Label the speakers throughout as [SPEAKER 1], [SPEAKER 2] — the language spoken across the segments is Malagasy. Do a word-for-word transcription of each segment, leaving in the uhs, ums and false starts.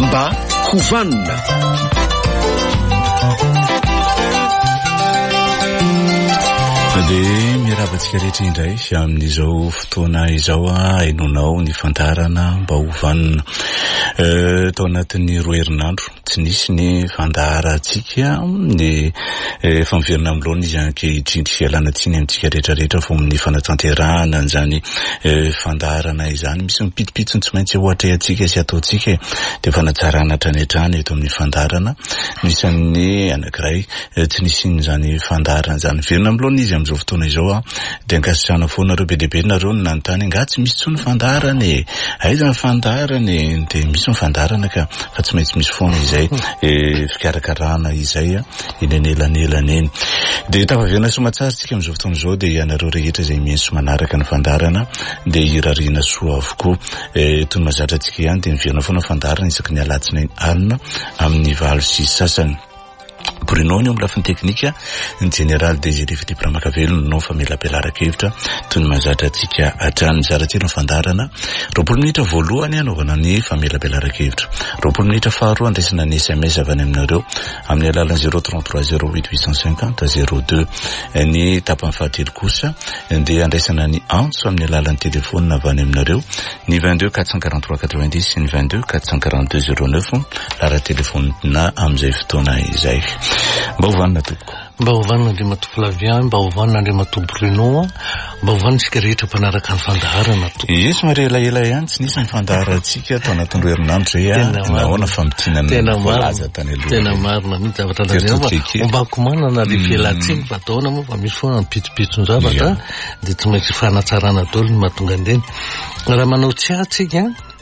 [SPEAKER 1] mba hovanina.
[SPEAKER 2] Dia miarabantsika rehetra indray amin'izao fotoana izao a hainonao ny fandarana mba hovanina. Tao anatin'ny roa herinandro tsy nisy ny fandarantsika ny famverina amin'loana izy ankehitriny fialana tsiny amintsika rehetrarehetra fo amin'ny fanatanterahana an'izany fandarana izany. Misy mipitipitsony tsy maintsy ohatra atsika sy ataotsika dia fanatsarana hatrany eto amin'ny fandarana. Misy amin'ny anankiray tsy nisin'izany fandarana izany verina amin'loana izy amin'izao fotoana izao a dia ankasitrana foana reo be dehibe nareo ny nanontany nga tsy misy tsony fandarany aiza ny fandarany dia misy ny fandarana ka fa tsy maintsy misy foana izay fikarakarana izay a inenyelanelana eny. Dia tafaverina somatsara tsika amin'izao fotoana izao dia ianareo rehetra izay mienso manaraka ny fandarana dia irariana soa avokoa toy ny mazatra antsika ihany dia niverina foana fandarana isaky ny alatsinainy alina amin'ny valo sy sasany. Bruno ny lafiny teknika ny général Désiré Philippe Ramakavelo no famelabelara-kevitra toy ny mazatra antsika hatrany mizaratsiro ny fandarana. Roapolo minitra voalohany anaovana ny famelabelara-kevitra, roapolo minitra faharoa andraisana ny S M S avy any aminareo amin'ny alalan'ny zéro trente-trois zéro huit huit cent cinquante zéro deux. Ny tapany fahatelo kosa dia andraisana ny antso amin'ny alalan'ny telefônina avy any aminareo ny vingt-deux quatre cent quarante-trois quatre-vingt-dix sy ny vingt-deux quatre cent quarante-deux zéro neuf lara telefônina amin'izay fotoana izay. Mba hovanina tompoko.
[SPEAKER 3] Mba hovanina Andrima Flavian, mba hovanina Andrima Bruno, mba hovanina tsika rehetra mpanaraka ny fandaharana tompoko.
[SPEAKER 2] Yes, mari elaela ihany tsy nisy ny fandaharantsika tao anatin'ny roa herinandro zay a nahoana fampitinana voalaza tany aloha.
[SPEAKER 3] Tena marina mihitsy zavatra tazay ombako manana le fialantsiny fa ataona moa fa misy foana mipitsopitsony zavatra dia tsy maintsy fanatsarana daholo ny mahatonga andeny. Raha manao tsy atsika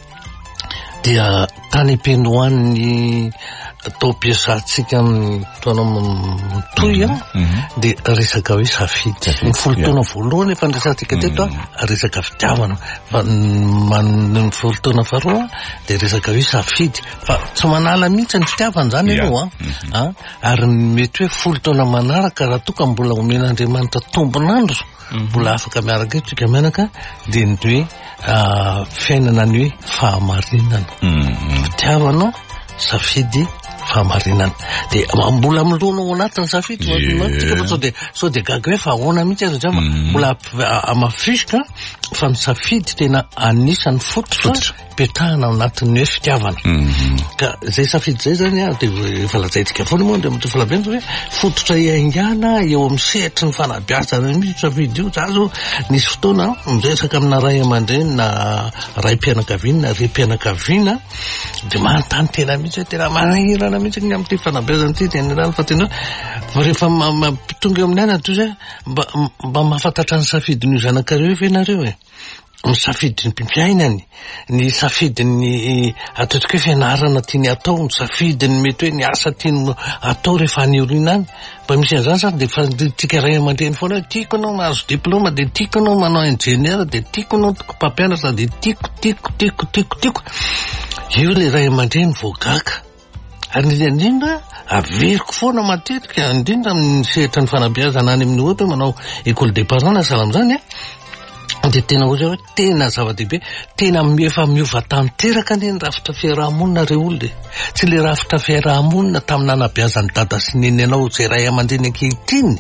[SPEAKER 3] dia tany am-penoan'ny atao mpiasantsika toana mitoy a dia resaka hoe safidy. Ny folo-taona voalohany efa nresantsika teto a resaka fitiavana, fa ny folo-taona faharoa dia resaka hoe safidy fa tsy manala mihitsy ny fitiavana zany ianao a ary mety hoe folo-taona manaraka raha toka mbola omen'Andriamanitra tombonandro mbola afaka miaraka tsika menaka dia ny hoe fiainana ny hoe fahamarinana fitiavanao safidy fahamarinana dia mbola miloanao anatin'ny safidy tsika fa sao dia sao dia gaga hoe fa ahoana mihitsy azy zava mbola amafisika fa ny safidy tena anisan'ny fototra petahana anatin'ny hoe fitiavana ka zay safidy zay zany a dia efa lazaintsika foana moa dia mitoy falabenjo hoe fototra iaingana eo amin'ny sehatry ny fanabeazana misy safidy io. Za zao nisy fotoana miresaka amina ray aman-dreny na ray mpianakaviana na ray mpianakaviana dia manontany tena mihitsy hoe tena manahirana mihitsy ny amin'ity fanabeazana ity tena fa tena fa rehefa tonga eo amin'ny ana toy zay mba mahafantatra ny safidy ny zanakareo efa ianareo e ny safidy ny mpiainany, ny safidy ny ataotsika hoe fianarana tiany atao, ny safidy ny mety hoe ny asa tiany atao rehefa aniorina any. Mba misy an'izany sary dia fa tika ray aman-dreny foana hoe tiako anao mahazo diplôma dia tiako anao manao ingénieur dia tiako anao mpampianatra dia tiako tiako tiako tiako tiako io le ray aman-dreny voagaka. Ary ny indrindra averiko foana matetika indrindra amin'ny sehatra ny fanabeazana any amin'ny ohatra manao école des parents na sahala amin'izany a dia tena ohatry hoe tena zava-dehibe tena efa miova tanteraka ny rafitra fiarahamonina reo olona tsy le rafitra fiarahamonina tamin'ny anabeazany dada sy neny anao izay ray aman-dreny ankehitriny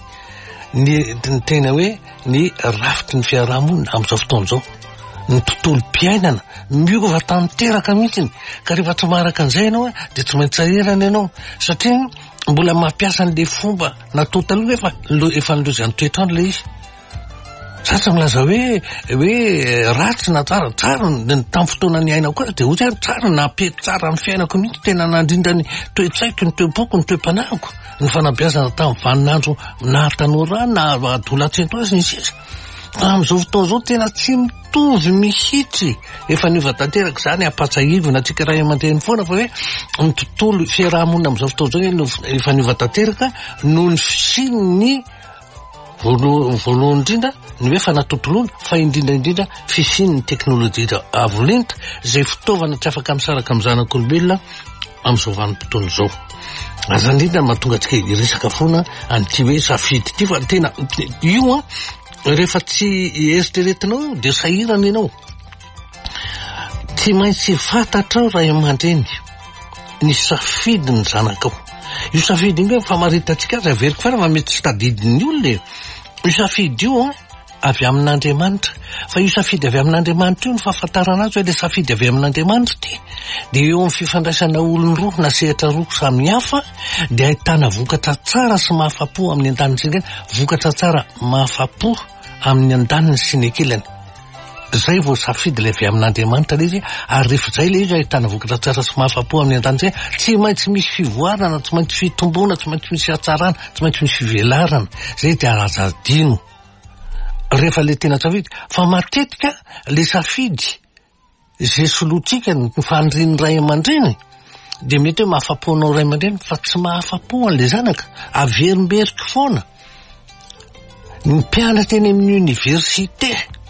[SPEAKER 3] ny tena hoe ny rafitry ny fiarahamonina amin'izao fotoan'izao ny tontolo mpiainana miova tanteraka mihitsiny ka rehefa tsy maraka an'izay ianao dia tsy maintsy sahirana ianao satria mbola mampiasa an'le fomba natao taloha efa efa nilozany toetrandro le izy. Sasa milaza hoe hoe ratsy na tsara tsara ny tamin'ny fotoana ny aina koa dia ohatry tsara napety tsara ny fiainako mihitsy tena nandrindra ny toe-tsaiko ny toe-poko ny toe-panahiko ny fanabeazana tamin'ny vaninandro na tanora na adolan-tsento azy ny sisa. Amin'izao fotoana izao tena tsy mitovy mihitsy efa niova tanteraka izany ampatsahivina antsika ray aman-dreny foana fa hoe ny tontolo fiarahamonina amin'izao fotoana izao efa niova tanteraka noho ny fisian'ny voalohany indrindra ny hoe fanatotoloana fa indrindra indrindra fisian'ny teknôlôjia avolenta izay fitaovana tsy afaka misaraka amin'ny zanak'olombelona amin'izao vanim-potoana izao. Aza indrindra mahatonga antsika hiresaka foana an'ity hoe safidy ity fa tena io a rehefa tsy eritreretinao dia sahirana ianao. Tsy maintsy fantatrao ray aman-dreny ny safidy ny zanakao. Io safidy io fa maritatsika azy averiko fa raha mety tsy tadidiny olona io safidy io avy amin'Andriamanitra. Fa io safidy avy amin'Andriamanitra io ny fahafantarana azy hoe le safidy avy amin'Andriamanitra ty dia eo amin'ny fifandraisana olon-roa na sehatra roa samihafa dia ahitana vokatra tsara sy mahafapo amin'ny andaniny sy ny ankilany, vokatra tsara mahafapo amin'ny andaniny sy ny ankilany. Zay vao safidy le avy amin'Andriamanitra le izy, ary rehefa zay le izy ahitana vokatra tsara sy mahafapo amin'ny andaniny tsy maintsy misy fivoarana, tsy maintsy fitomboana, tsy maintsy misy hatsarana, tsy maintsy misy fivelarana. Zay dia arazadino rehefa le tena safidy. Fa matetika le safidy zay solotsika ny fandriny ray aman-dreny dia mety hoe mahafapoanao ray aman-dreny fa tsy mahafapo an'le zanaka. Averimberika foana ny mpianatra eny amin'ny université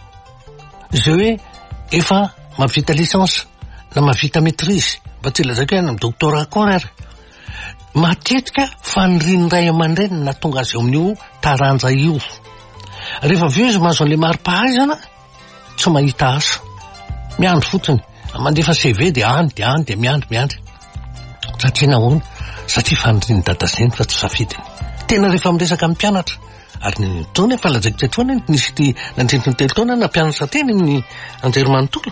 [SPEAKER 3] zay hoe efa mahavita licence na mahavita maîtrise, mba tsy lazaiko hoe amin'ny doctorat koa ary. Matetika fandriny ray aman-dreny na tonga azy eo amin'io taranja io. Rehefa avy eo izy mahazo an'le mari-pahaizana tsy mahita asa, miandry fotsiny mandefa C V dia any dia any dia miandry miandry. Satria nahoana? Satria fandriny dadazeny fa tsy safidiny. Tena rehefa miresaka amin'ny mpianatra ary ny taona efa lazaiko teto foana nisy ty nandrindry ny telo taona na mpianatra teny amin'ny anjerimanontolo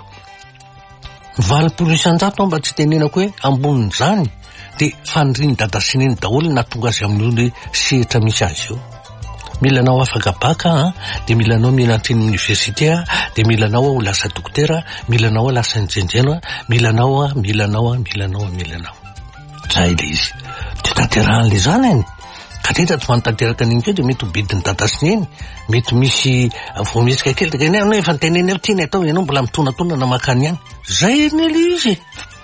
[SPEAKER 3] valopolo isan-jato mba tsy tenenako hoe ambonin'izany dia fandriny dadasineny daholo na tonga azy amin'ny sehatra misy azy eo. Milanao afaka baka dia milanao mianatra eny université dia milanao ho lasa dokotera, milanao lasa injenjera, milanao milanao milanao milanao. Zay le izy dia tanterahan'le zany any ka tetra tsy mantanteraka an'iny keo dia mety ho bidiny dadasiny eny, mety misy voamesika kely dia kany anao efa niteneny eo tiany atao ianao mbola mitonatona na makany ihany. Zay eny le izy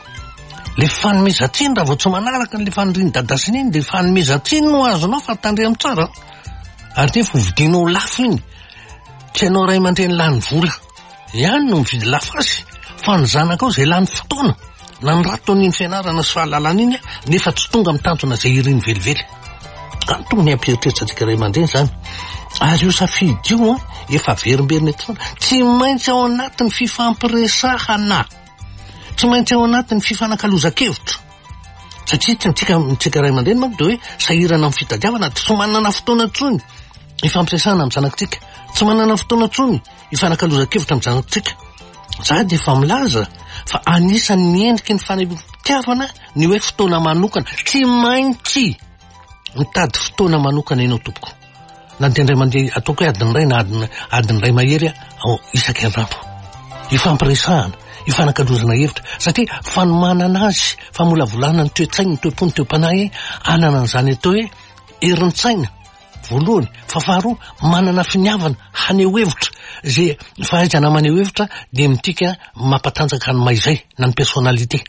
[SPEAKER 3] le fanomezantsiny raha vao tsy manaraka n'le fanondriny dadasiny eny dia fanomezantsiny no azonao fa tandremo tsara ary nefa hovidinao lafo iny. Tsy ianao ray aman-dreny lany vola ihany no mividy lafo azy fa ny zanakao izay lany fotoana na ny raton'iny fianarana sy fahalalana iny nefa tsy tonga mitantona izay iriny velively. Ka tonga ny ampieritreritsika ray aman-dreny zany. Ary io safidy io efa averimberina eto foana tsy maintsy ao anatin'ny fifampiresahana, tsy maintsy ao anatin'ny fifanankalozan-kevitra. Satria tsika tsika ray aman-dreny manko dia hoe sahirana amin'ny fitadiavana, tsy manana fotoana intsony ifampiresahana amin'ny zanakitsika, tsy manana fotoana intsony ifanankalozan-kevitra amin'ny zanakitsika. Za dia efa milaza fa anisan'ny miendriky ny fanam-pitiavana ny hoe fotoana manokana. Tsy maintsy mitady fotoana manokana ianao tompoko. Na dia indray mandeha ataoko hoe adiny ray na adiny adiny ray mahery ao isan-kerinandro. Ifampiresahana, ifanankalozana hevitra satria fanomanana azy, famolavolana ny toe-tsaina, ny toe-pony, toe-panahy anana an'izany atao hoe erin-tsaina voalohany, fa faharoa manana finiavana haneho hevitra. Zay fahaizana maneho hevitra dia mitika mampatanjaka ny maizay na ny personnalité.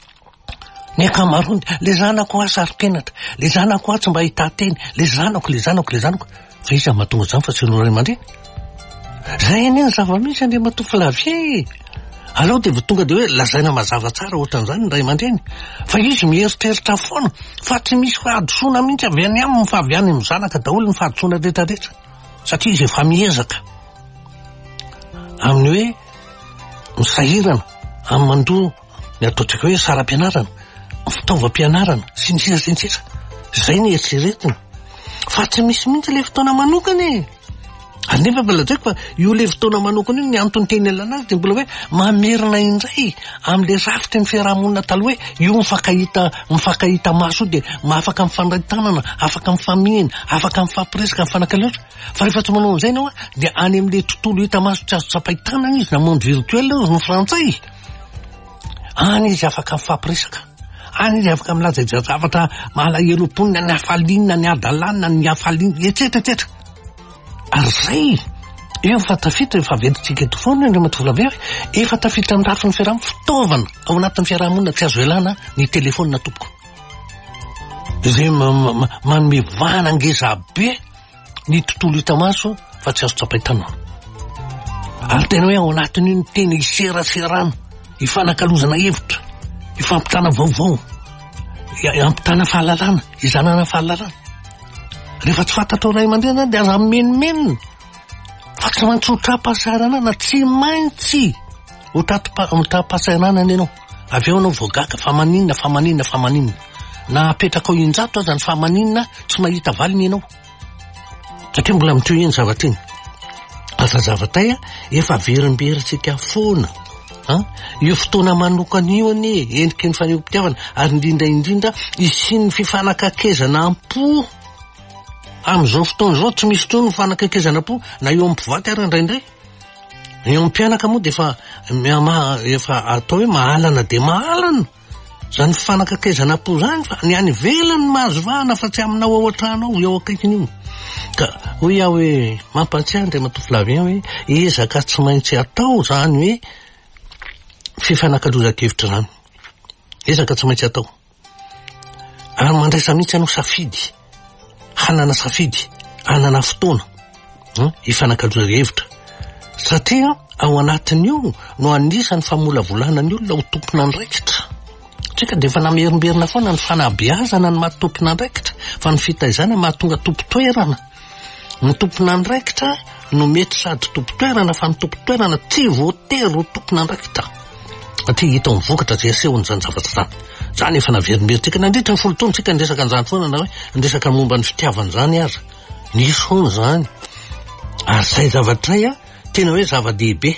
[SPEAKER 3] Ny ankamaroany le zanako asa ari-pianatra, le zanako atsy mba hitateny, le zanako le zanako le zanako fa izy mahatonga izany fa tsy hanao ray aman-dreny. Zay eny ny zava-misy andray matoa lavie. Alao dia tonga dia hoe lazaina mazava tsara ohatran'izany ny ray aman-dreny fa izy mieritreritra foana fa tsy misy fahadosoana mihitsy avy any aminy fa avy any amin'ny zanaka daholo ny fahadosoana rehetrarehetra satria izy efa miezaka amin'ny hoe misahirana amin'ny mandroa ny ataontsika hoe saram-pianarana, fitaovam-pianarana sy ny sisa sy ny sisa. Zay ny eritreretiny fa tsy misy mihitsy le fotoana manokana e. Ary nefa mbola zaiko fa io le fotoana manokana io ny antony teny alana azy dia mbola hoe mamerina indray amin'le rafitry ny fiarahamonina taloha hoe io mifankahita mifankahita maso dia afaka mifandray tanana, afaka mifamihina, afaka mifampiresaka, mifanankalozana. Fa rehefa tsy manao an'izay ianao dia any amin'le tontolo hita maso tsy azo tsapaitanana izy na monde virtuel izy no frantsay. Any izy afaka mifampiresaka, any izy afaka milaza zavatra malahelo-ponina, ny hafalinina, ny adalana, ny hafaliana etsetra etsetra. Ary zay efa tafitra efa vedritsika eto foana ny matvolavy efa tafitra amin'ny rafin'ny fiarahamonina fitaovana ao anatin'ny fiarahamonina tsy azo elana ny telefônina tompoko. Izay manome vahana ngeza be ny tontolo hita maso fa tsy azo tsapaitanana. Ary tena hoe ao anatin'io ny tena iseraserana, ifanankalozana hevitra, ifampitana vaovao, ampitana fahalalana, izanana fahalalana. Rehefa tsy fantatrao ray aman-dreny dia aza menimenina fa tsy maintsy ho trapasaranana, tsy maintsy ho trapasaranana ianao avy eo anao voagaka fa maninona fa maninona fa maninona na apetraka ao injato aza ny fa maninona tsy mahita valiny ianao satria mbola mitoy eny zavatra iny asa zavatay a efa verimberitsika foana a io fotoana manokana io anie endriky ny faneom-pitiavana ary indrindra indrindra isiany fifanakakezana am-po am'izao fotoana zao tsy misy tsony mifanakakezana am-po na eo am-pivaty ary indraindray eo am-pianaka moa de efa efa atao hoe mahalana de mahalana zany fifanakakezana am-po zany fa ny any velany mahazo vahana fa tsy aminao ao an-trano ao eo akaikiny io ka hoy iaho hoe mampatsiahy Andriamatoa Flavien hoe ezaka tsy maintsy atao zany hoe fifanakaloza-kevitra zany ezaka tsy maintsy atao ary mandraisa mihitsy anao safidy hanana safidy hanana fotoana hifanakaloza-hevitra satria ao anatin'io no anisany famolavolana ny olona ho tompona andraikitra tsika de efa namerimberina foana ny fanabeazana ny mahatompona andraikitra fa ny fitaizana mahatonga tompo-toerana ny tompona andraikitra no mety sady tompo-toerana fa ny tompo-toerana tsy voatery ho tompona andraikitra satria hita ny vokatra zay asehony zany zavatra zany zany efa naverimberitsika nandritra ny folo taona tsika ndresaka an'izany foana na hoe ndresaka momba ny fitiavana zany aza nisy foana zany ary zay zavatray a tena hoe zava-dehibe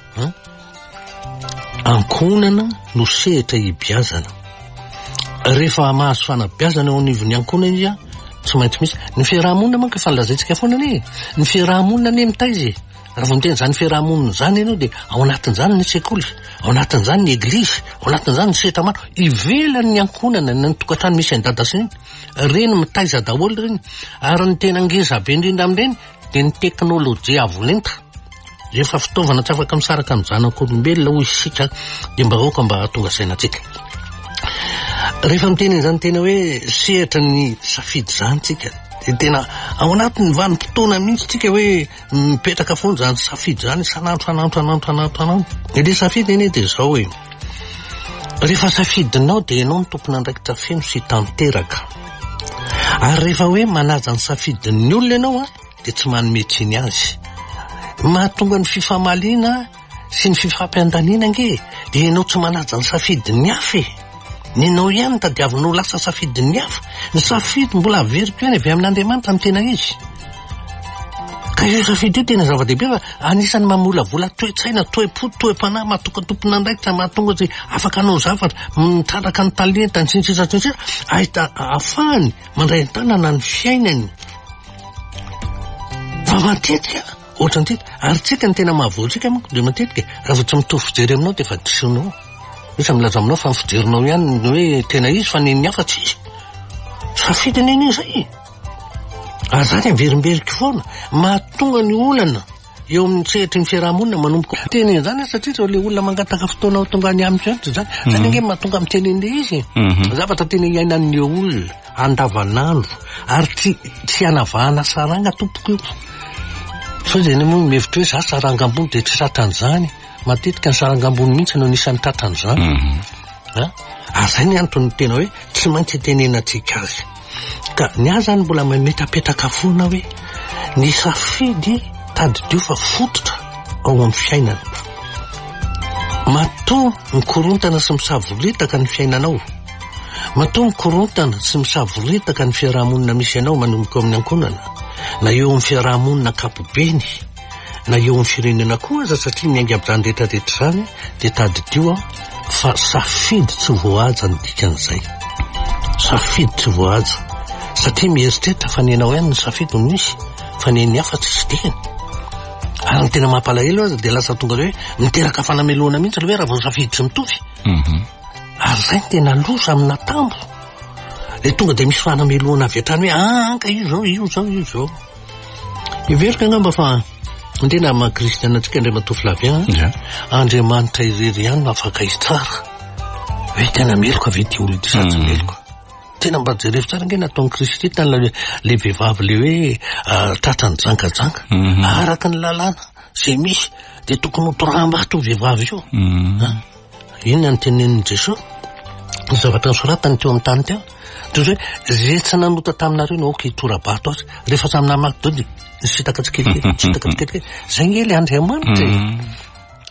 [SPEAKER 3] ankonana no sehatra hibiazana rehefa mahazo fanabeazana eo anivon'ny ankonana izy a tsy maintsy misy ny fiarahamonina manko efa nilazaitsika foana anie ny fiarahamonina anie mitaizy raha vao miteny zany fiarahamonina zany ianao de ao anatin'izany ny sekoly ao anatin'izany ny eglizy ao anatin'izany ny sehatra maro ivelany ny ankonana ny tokantrano misy any dada sy reny mitaiza daholo reny ary ny tena ngeza be indrindra amin'ireny de ny teknôlôjia avolenta efa fitaovana tsy afaka misaraka amin'ny zanak'olombelona hoy isika de mba aoka mba tonga sainatsika rehefa miteny zany tena hoe sehatra ny safidy zany tsika de tena ao anatin'ny vanim-potoana mihitsy tsika hoe mipetraka foana zany safidy zany sanandro sanandro sanandro sanandro sanandro de safidy eny de zao hoe rehefa safidinao de ianao ny tompona andraikitra feno sy tanteraka ary rehefa hoe manaja ny safidin'ny olona ianao a de tsy manometsiny azy mahatonga ny fifamaliana sy ny fifampiandaniana nge de ianao tsy manaja ny safidin'ny hafa ninao ihany tadiavinao lasa safidin'ny hafa ny safidy mbola averiko ihany avy amin'Andriamanitra mitena izy ka io safidy io tena zava-dehibe fa anisany mamolavola toe-tsaina toe-po toe-panahy mahatonga tompona andraikitra mahatonga zay afaka anao zavatra mitraraka ny talenta ny sinsisatsintsisa ahita ahafahany mandray tanana ny fiainany fa matetika ohatran'ity ary tsika ny tena mahavoatsika manko de matetika raha vao tsy mitovy fijery aminao de fa disinao misy milaza aminao fa mifijerinao ihany hoe tena izy fa neny hafa tsy izy safidy neny izay ary zany averimberika foana mahatonga ny olana eo amin'ny sehatra ny fiarahamonina manomboka teny zany satria zao le olona mangataka fotoana ao tonga any aminy zany zany zany nge mahatonga mitenende izy zavatra tena iainan'ny olona andavanandro ary tsy tsy anavahana saranga tompoko io so zany moa mevitra hoe za sarangambony de tsy satran'izany matetika ny sarangambony mihitsy no nisan'ny tratran'izany ary zay ny antony tena hoe tsy maintsy tenenantsika azy ka ny azy zany mbola mety apetraka foana hoe ny safidy tadidio fa fototra ao amin'ny fiainana matoa mikorontana sy misavoritaka ny fiainanao matoa mikorontana sy misavoritaka ny fiarahamonina misy ianao manomboka amin'ny ankonana na eo amin'ny fiarahamonina kapobeny na eo amin'ny firenena koa aza satria miainga amin'izany rehetrarehetra zany de tadidio fa safidy tsy voahaja ny dikan'izay safidy tsy voahaja satria mieritreritra fa nenao ihany ny safidy no misy fa neny hafa tsy sy dikany ary ny tena mampalahelo aza de lasa tonga hoe miteraka fanameloana mihitsy le hoe raha vao safidy tsy mitovy ary zay ny tena loza amina tambo le tonga de misy fanameloana avy hatrany hoe anka io zao io zao io zao iverika angamba fa ndena maha-kristiana antsika Andriamatoa Flavien Andriamanitra irery ihany afaka izy tsara hoe tena meloko avy ty olo ity satsy meloko tena mba jerevy tsara nge nataon'ny Kristy tany le vehivavy le hoe tratrany jangajanga araka ny lalàna zay misy de tokony ho toram-bato vehivavy io inona ny tenenin'i Jesosy ny zavatra nosoratany teo amin'ny tany teo toy hoe zay tsy nanota taminareo no aoka hitorabato azy rehefa samina maki dody ny sitaka tsikelikely sitaka tsikelikely zay nge le Andriamanitra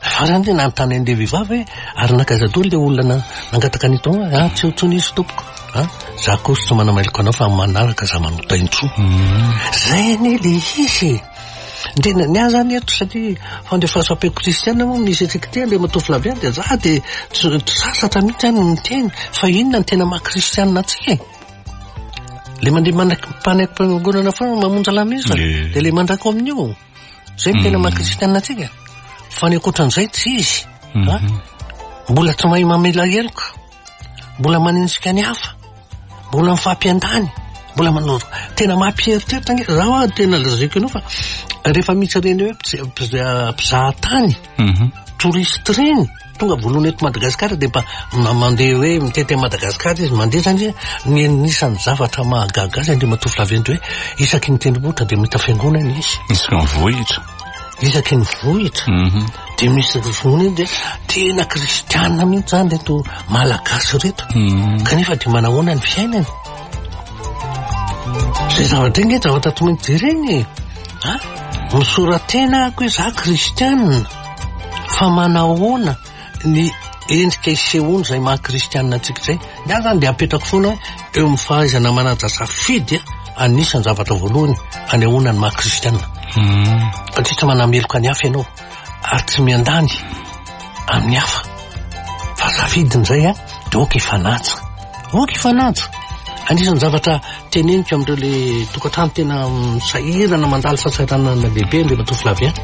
[SPEAKER 3] farany tena nantany an'le vehivavy ary nakazadoly le olona nangataka an'ito ah tsy hotson'isy tompoko ah za kosa tsy manamailoko anao fa manaraka za manota intso zay ane le izy ndena ny azany eto satria fandefasampeko kristiana moa misy etsika ty le matofy laviany de za de sasatra mihitsy any miteny fa inona ny tena maha-kristianina atsika le mandeha manaiky-panaikim-panangonana fa mamonjy lamesa de le mandrako amin'io zay tena maha-kristianina atsika fa ny akoatran'izay tsy izy a mbola tsy mahay mamela heloka mbola manenjika ny hafa mbola mifampiandany mbola manao tena mampieritreritra nge zaho a tena laziko anao fa rehefa misy reny hoe mpizahatany touriste reny tonga voalohany eto Madagasikara de mba mandeha hoe mitete Madagasikara izy mandeha zany ny anisan'ny zavatra mahagaga azy andre matofy laventy hoe isaky ny tendrombohitra de mita fiangonana izy
[SPEAKER 2] isaky ny vohitra
[SPEAKER 3] isaky ny vohitra de misy voniny de tena kristianina mihitsy zany reto malagasy reto kanefa de manahoana ny fiainany zay zavatra iny zavatra tsy maintsy jereny a misoratena ako hoe za kristianina fa manahoana ny endrika isehony zay maha-kristianina atsika zay ny azy zany de apetrako foana eo amin'ny fahaizana manaja safidy anisan'ny zavatra voalohany anehoana ny maha-kristianina satria tsy manameloka ny hafa ianao ary tsy miandany amin'ny hafa fa safidin'izay a de oka ifanaja oka ifanaja anisan'ny zavatra teneniko am'ireo le tokantrano tena misahirana mandalo sasarana lehibe le matofy lavia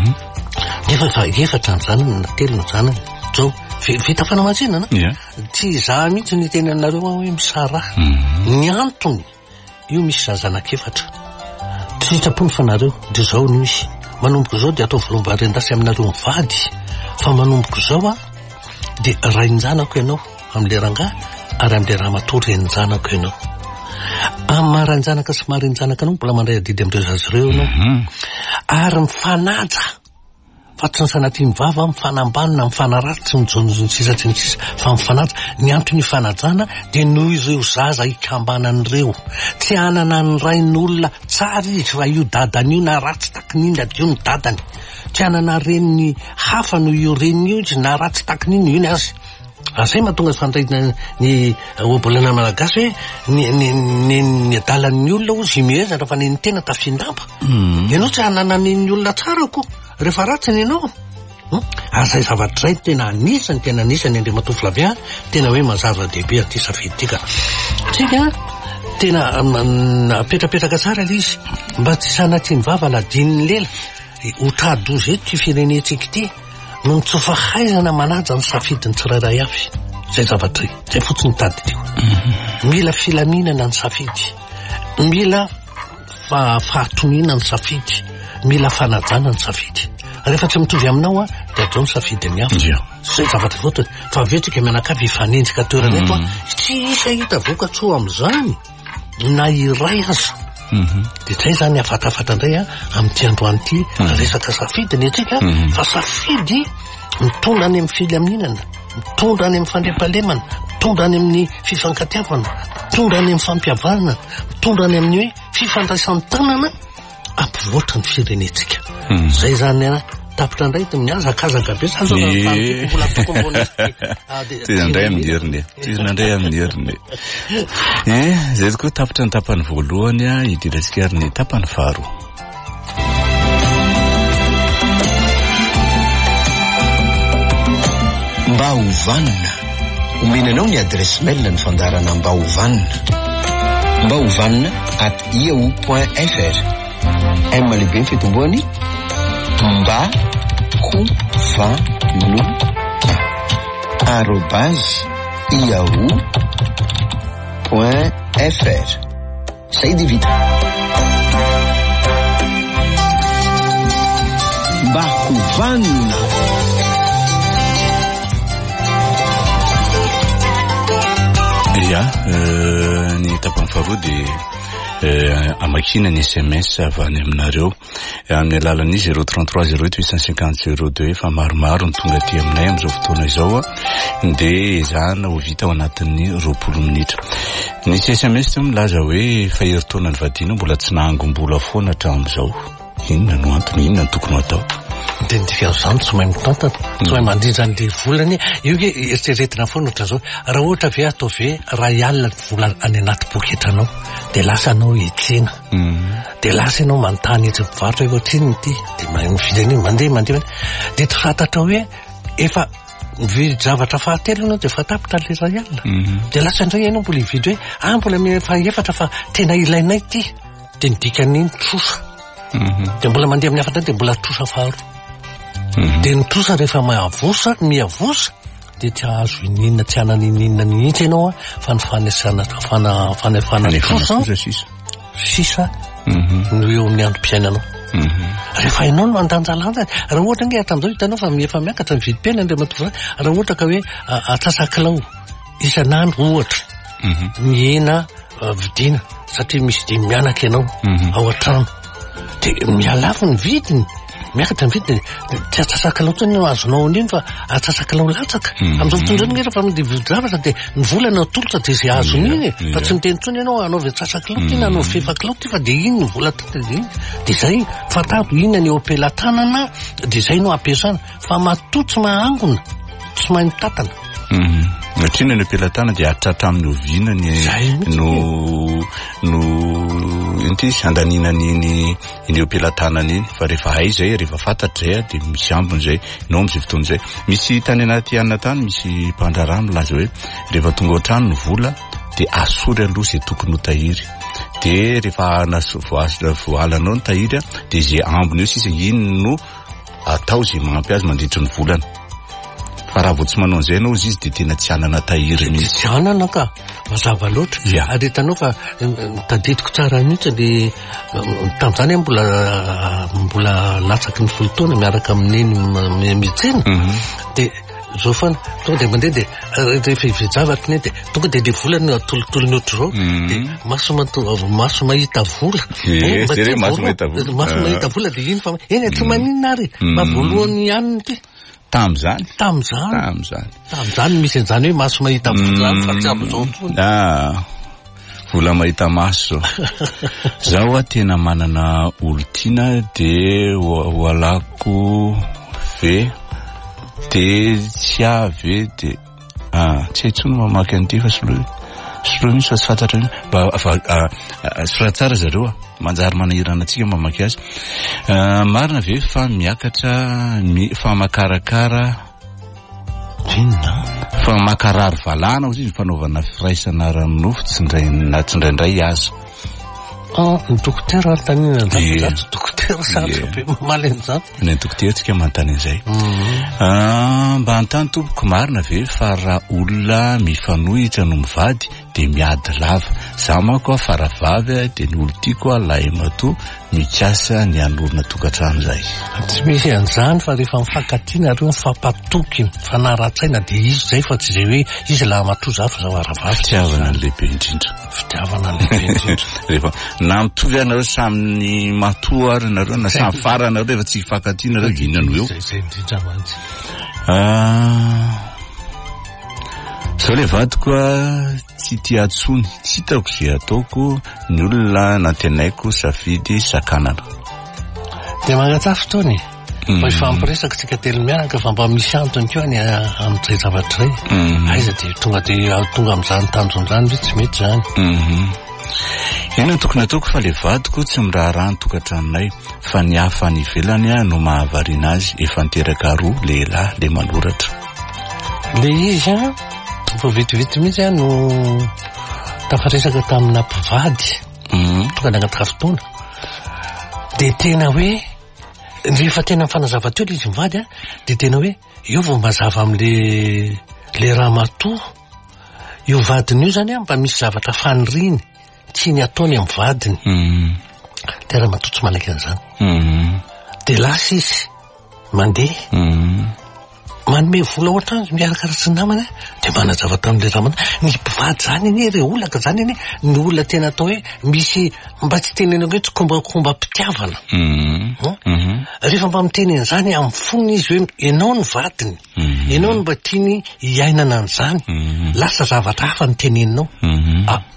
[SPEAKER 3] nefa fa efatra ny zanany na telo ny zanany zao vita fanamasinana tsy za mihitsy ny teny anareo hoe misara ny antony io misy zazanakefatra tsy tsapony fanareo de zao no misy manomboko zao de atao volombarendasy aminareo mivady fa manomboko zao a de rainjanako ianao am'le ranga ary am'le raha matory renjanako ianao amin'ny maranjanaka sy marenjanaka anao mbola mandray adidy am'ireo zazy reo ianao ary mifanaja fa tsy nisanaty mivava mifanambanina mifanaraty tsy mijonjony sisa tsy ny sisa fa mifanaja ny antony ifanajana de noho ireo zaza ikambanan'ireo tsy anana ny rain'olona tsara izy fa io dadany io na ratsy takin'iny ady io ny dadany tsy anana reniny hafa no io reniny io izy na ratsy takin'iny io ny azy azay mahatonga fandraina ny obolana malagasy hoe ny ny adalan'ny olona ozy mieza raha fa ny tena tafindamba ianao tsy anana ny olona tsara ko rehefa ratsy ny ianao azay zavatra zay tena anisany tena anisany andre matofy lavia tena hoe mazava dehibe aty safidy tika tsika tena apetrapetraka tsara le izy mba tsy sanaty ny vava ladininy lela hotradozy eto ty firenentsika ity no mitsofahaizana manaja ny safidiny tsirairay avy zay zavatra zay fotsiny tady teo mila filaminana ny safidy mila fahatonina ny safidy mila fanajana ny safidy rehefa tsy mitovy aminao a de atao ny safidy ny hafa zay zavatra fotsiny fa vetrika mianakavy ifanenjika toerana eto a tsy isa hita vokatsoa am'izany na iray aza de zay zany afatafata indray a am'ty androany ty resaka safidy ny atsika fa safidy mitondra any amin'ny filaminana mitondra any amin'ny fandriampahalemana mitondra any amin'ny fifankatiavana mitondra any amin'ny fampiavarana mitondra any amin'ny hoe fifandraisan'ny tanana ampivoatra ny firenetsika zay zany a tapitra indray ty miaza akazaka be sazobola tokombonatizandray amin'ny heriny tizanandray amin'ny heriny e zay koa tapitra ny tapany voalohany a idiratsika ary ny tapany faharoa
[SPEAKER 1] mba hovanina omenanao ny adresse mail ny fandarana mba hovanina mba hovanina at yahoo point fr m lehibe ny fitomboany mba hovanina arobase yahoo point fr zay de vita mba hovanina
[SPEAKER 2] ya ny tapany faharoa de amakina ny S M S avy any aminareo amin'ny alalan'ny zero trente-trois zero huit huit cent cinquante zero deux fa maromaro ny tonga aty aminay am'izao fotoana izao a de zana ho vita ao anatin'ny roapolo minitra ny S M S teo milaza hoe faheritaona ny vadina mbola tsy nahangom-bola foana hatramin'izao inona no antony inona no tokony atao
[SPEAKER 3] de ndikazany tsy mahay mitantana tsy mahay mandrindra ny volany io ke eritreretina foana ohatra zao raha ohatra ve atao ve ray alina vola any anaty poketranao de lasa anao etsena de lasa ianao manontany etsy mivarotra hoe ohatriny ity de mividy mandeha mandeha de tsy fantatra hoe efa mividy zavatra fahatelo ianao de fatapitra le ray alina de lasa indray ianao mbola hividy hoe ah mbola fa efatra fa tena ilainay ity de nidikan'iny trosa de mbola mandeha amin'ny hafatra de mbola trosa faharoa de ny trosa rehefa mahavosa miavosa de tsy azo ininona tsy ananinina mihitsy ianao fa ny fanesana fanefana trosa sisa no eo amin'ny androm-piainanao rehefa ianao no andanjalanja raha ohatra nge atan'izao hitanao fa efa miakatra mividy pena andre matovra raha ohatra ka hoe atsasakilao isan'andro ohatra mihena vidina satria misy de mianaka ianao ao an-trano de mialafo ny vidiny miakatra ny vidiny tsy atsasakilao tsony no azonao an'iny fa atsasakilao latsaka amin'izao fotoana izao rehefa mividy zavatra de ny volana tolotra de izay azon'iny fa tsy miteny tsony ianao anaovy atsasakilao ty na anaovy fefakilao ty fa de iny ny vola ty de iny de zay fantaro ina ny eo ampelantanana de zay no ampiasana fa matoa tsy mahangona tsy mahay mitantana
[SPEAKER 2] atrina ny ampelatana de atratra amin'ny ovinany no no inty andaninany iny iny ampelantanany iny fa rehefa hay zay rehefa fantatry zay de misy ambony zay no am'izay fotoana zay misy tany anaty anina tany misy mpandrarano milaza hoe rehefa tonga ao-trano ny vola de asory aloha zay tokony ho tahiry de rehefa voalanao ny tahiry de zay ambony eo sisa iny no atao zay magnampy azy mandritry ny volana fa raha vao tsy manao an'izay anao izy de tena tsy anana tahiry mihitsy
[SPEAKER 3] tsy anana ka mazava loatra ary hitanao fa tadidiko tsara mihitsy le tam'izany mbola mbola latsaky ny folo taona miaraka amin'iny mitsena de zao fana tonga de mandeha de rehefa hividy zavatra iny de tonga de le volany atolotolony ohatr'izao de maso maso mahita vola maso mahita vola de iny fa eny tsy maninona ary mba voalohany ihany ty
[SPEAKER 2] tam'izany
[SPEAKER 3] tam'izany
[SPEAKER 2] tam'izany
[SPEAKER 3] tam'izany misy an'izany hoe maso mahita vola fa tsy amin'izao tsony
[SPEAKER 2] ah vola mahita maso zaho a tena manana olontiana de hoalako ve de tsy avy de ah tsy hay tsony mamaky an'ity fa soloa soloa misy fa tsy fantatra mba soratsara zareo manjary manahirana antsika mamaky azy marina ve fa miakatra fa makarakara
[SPEAKER 3] inona
[SPEAKER 2] fa makarary valana ozy izy fanaovana firaisana ranonofo tsy indraindray aza
[SPEAKER 3] ny dokotera ary tanina nzatsy dokotera sarotra be mamaly an'izany
[SPEAKER 2] ny dokotera tsika manontany an'izay mba hantany tompoko marina ve fa raha olona mifanohitra no mivady de miady lava za manko a faravavy de ny olo tiako a lahy matoa mikasa ny anorona tokantrano zay
[SPEAKER 3] tsy misy an'izany fa rehefa mifankatiana reo mifampatoky fanara-tsaina de izy zay fa tsy zay hoe izy laha matoa zafa za faravavy
[SPEAKER 2] fitiavana ny lehibe indrindra
[SPEAKER 3] fitiavana ny lehibe indrindra
[SPEAKER 2] rehefa na mitovy anareo samyny matoa ary nareo na samy fara nareo rehefa tsy hifankatiana reo inano eo
[SPEAKER 3] zay indrindra mantsy
[SPEAKER 2] zao le vadiko a tsy tia atsony tsy hitako zay ataoko ny olona nantenaiko safidy sakanana
[SPEAKER 3] de mangatsafy tony fa ifampiresaka tsika telo miaraka fa mba misy antony keo any amin'izay zavatra ray aiza de tonga de tonga amin'izany tanjon'izany hoe tsy mety zany
[SPEAKER 2] ina tokony ataoko fa le vadiko tsy miraharaha ny tokantranonay fa ny hafa ny ivelany a no mahavariana azy efa niteraka roa lehilahy le manoratra
[SPEAKER 3] le izy a fa vetivety mihitsy a no tafaresaka tamina mpivady tonga de agnaty fotoana de tena hoe rehefa tena mifanazava teo le izy mivady a de tena hoe io vao mazava am'le le raha matoa io vadiny io zany a mba misy zavatra faniriny tsy ny ataony amin'ny vadiny de raha matoa tsy malaky an'izany de lasa izy mandeha manome vola ohatra azy miarakara sy namana de manazava tamin'le raha mana ny mpivady zany anie re olaka zany anie ny olona tena atao hoe misy mba tsy tenena hoe tsy kombakomba mpitiavana rehefa mba miteny an'izany amin'ny fony izy hoe ianao ny vadiny ianao no mba tiany hiainana an'izany lasa zavatra hafa ny teneninao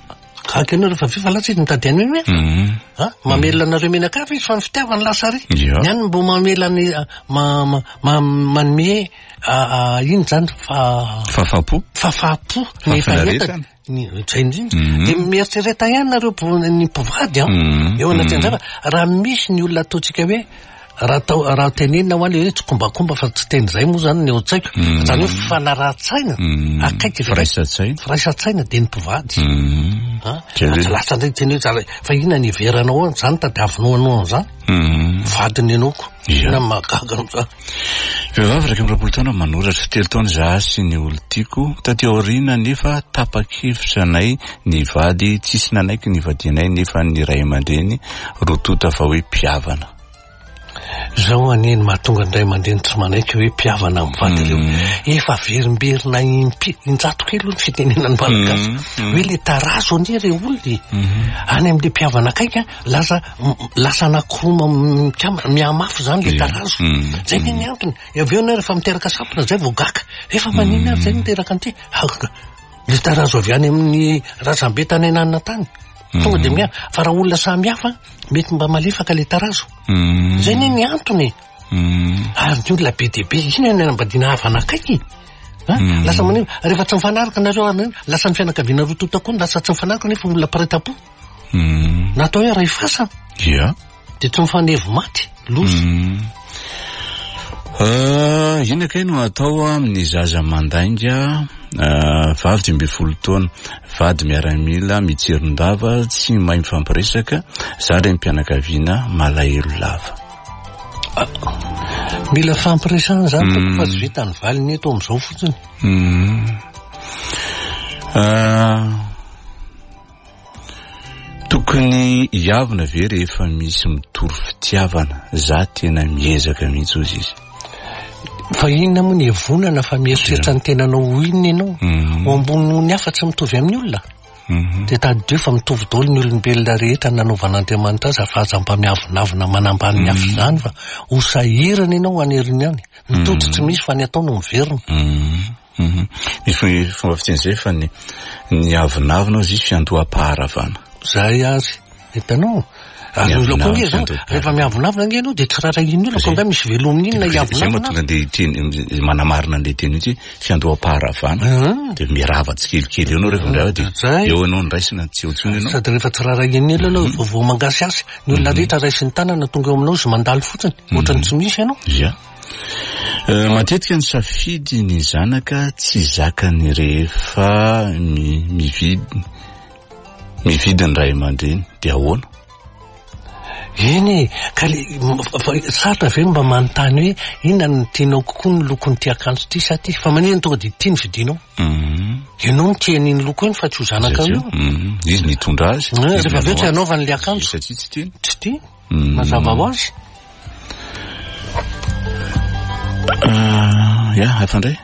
[SPEAKER 3] Kakena rehefa fifalatsy mitadiany hoe me ha mamela anareo menakavy izy fa ny fitiavany lasa ry nyany mbo mamela ny manome iny zany fa fahafapo fahafapo ny fahitany zay indrindra de mieritsereta ihany nareo ny mpivady a eo anatin'izay fa raha misy ny olona ataotsika hoe raha tao raha tenenina ho any hoe tsy kombakomba fa tsy teny zay moa zany ny ao tsaiko zany hoe fanarahan-tsaina akaiky firaisan-tsaina firaisan-tsaina de ny mpivady ha lasa ndray teny hoe fa ina ny veranao zany tadiavinao anao zany vadiny anaoko na mahagaga am'zany
[SPEAKER 2] vehivavy raika am'roapolo taona manoratra telo taona za sy ny olo tiako taty aoriana nefa tapa-kevitra anay ny vady tsisy nanaiky ny vadianay nefa ny ray aman-dreny rotota fa hoe mpiavana
[SPEAKER 3] zao aneny mahatonga ndray aman-dreny tsy manaiky hoe mpiavana amin'ny vady reo efa verimberina injato kely ny fitenenany malagasy hoe le tarazo anie re olony any am'le mpiavana akaika lasa lasa anakoroma miamafy zany le tarazo zay ny antony aveo na rehefa miteraka sampona zay vao gaka efa manina ary zay miteraka an'ity le tarazo avy any amin'ny razambe tany ananina tany tonga de mia fa raha olona samihafa mety mba malefaka le tarazo zay ny ny antony ary ny olona be de be iny any ambadina havana akaiky lasa maneo rehefa tsy mifanaraka nareo any lasa ny fianakaviana rotota koa lasa tsy mifanaraka nefa olona paretapo natao hoe ray fasa
[SPEAKER 2] ia
[SPEAKER 3] de tsy mifanevo maty lozy
[SPEAKER 2] ina kay no atao amin'ny zaza mandainga vavy dimy ambin'ny folo taona vady miaramila mitsiron-dava tsy mahay mifampiresaka zary mpianakaviana malahelo lava
[SPEAKER 3] mila fampiresana zany toko fa tsy vita ny valiny eto am'izao fotsiny
[SPEAKER 2] tokony hiavina ve rehefa misy mitory fitiavana za tena miezaka mihitsy ozy izy
[SPEAKER 3] fa inona moa ny evonana fa mieritreritra ny tenanao ho inona ianao ho ambony ny hafa tsy mitovy amin'ny olona de tadideo fa mitovy daholo ny olombelona rehetra nanaovan'Andriamanitra azy afa aza mba miavonavina manambany ny hafa zany fa ho sahirana ianao aneriny any mitody tsy misy fa ny atao no miverina
[SPEAKER 2] ny fomba fiteny fa ny ny avinavina izy fiandoham-paharavana
[SPEAKER 3] zay azy hitanao ary loko nge zao rehefa miavonavina nge ianao de tsy raha ino loko nda misy velominy iny na iavonavina
[SPEAKER 2] tonga de teny manamarina le teny hoe fiandoham-paharavana de mirava tsikelikely eo anao rehefa mirava de eo anao ny raisina tsy eo tsony ianao
[SPEAKER 3] sady rehefa tsy raha ino ianao vao mangasy asy ny olona rehetra raisiny tanana tonga eo aminao izy mandalo fotsiny ohatrany tsy misy ianao
[SPEAKER 2] ia matetika ny safidy ny zanaka tsy zakany rehefa mividy mividy ny ray aman-dreny de ahoana
[SPEAKER 3] eny ka saratra ve mba manontany hoe inona ny tianao kokoa ny lokony ty akanjo ty sa ty fa manina tonga de ty ny vidinao ianao nytian'iny loko iny fa tsy ho zanaka io
[SPEAKER 2] izy mitondra azy
[SPEAKER 3] rehefa aveo tsy hanaovany le akanjo
[SPEAKER 2] satria tsy tiany
[SPEAKER 3] tsy ty mazava ho azy
[SPEAKER 2] ia hafandray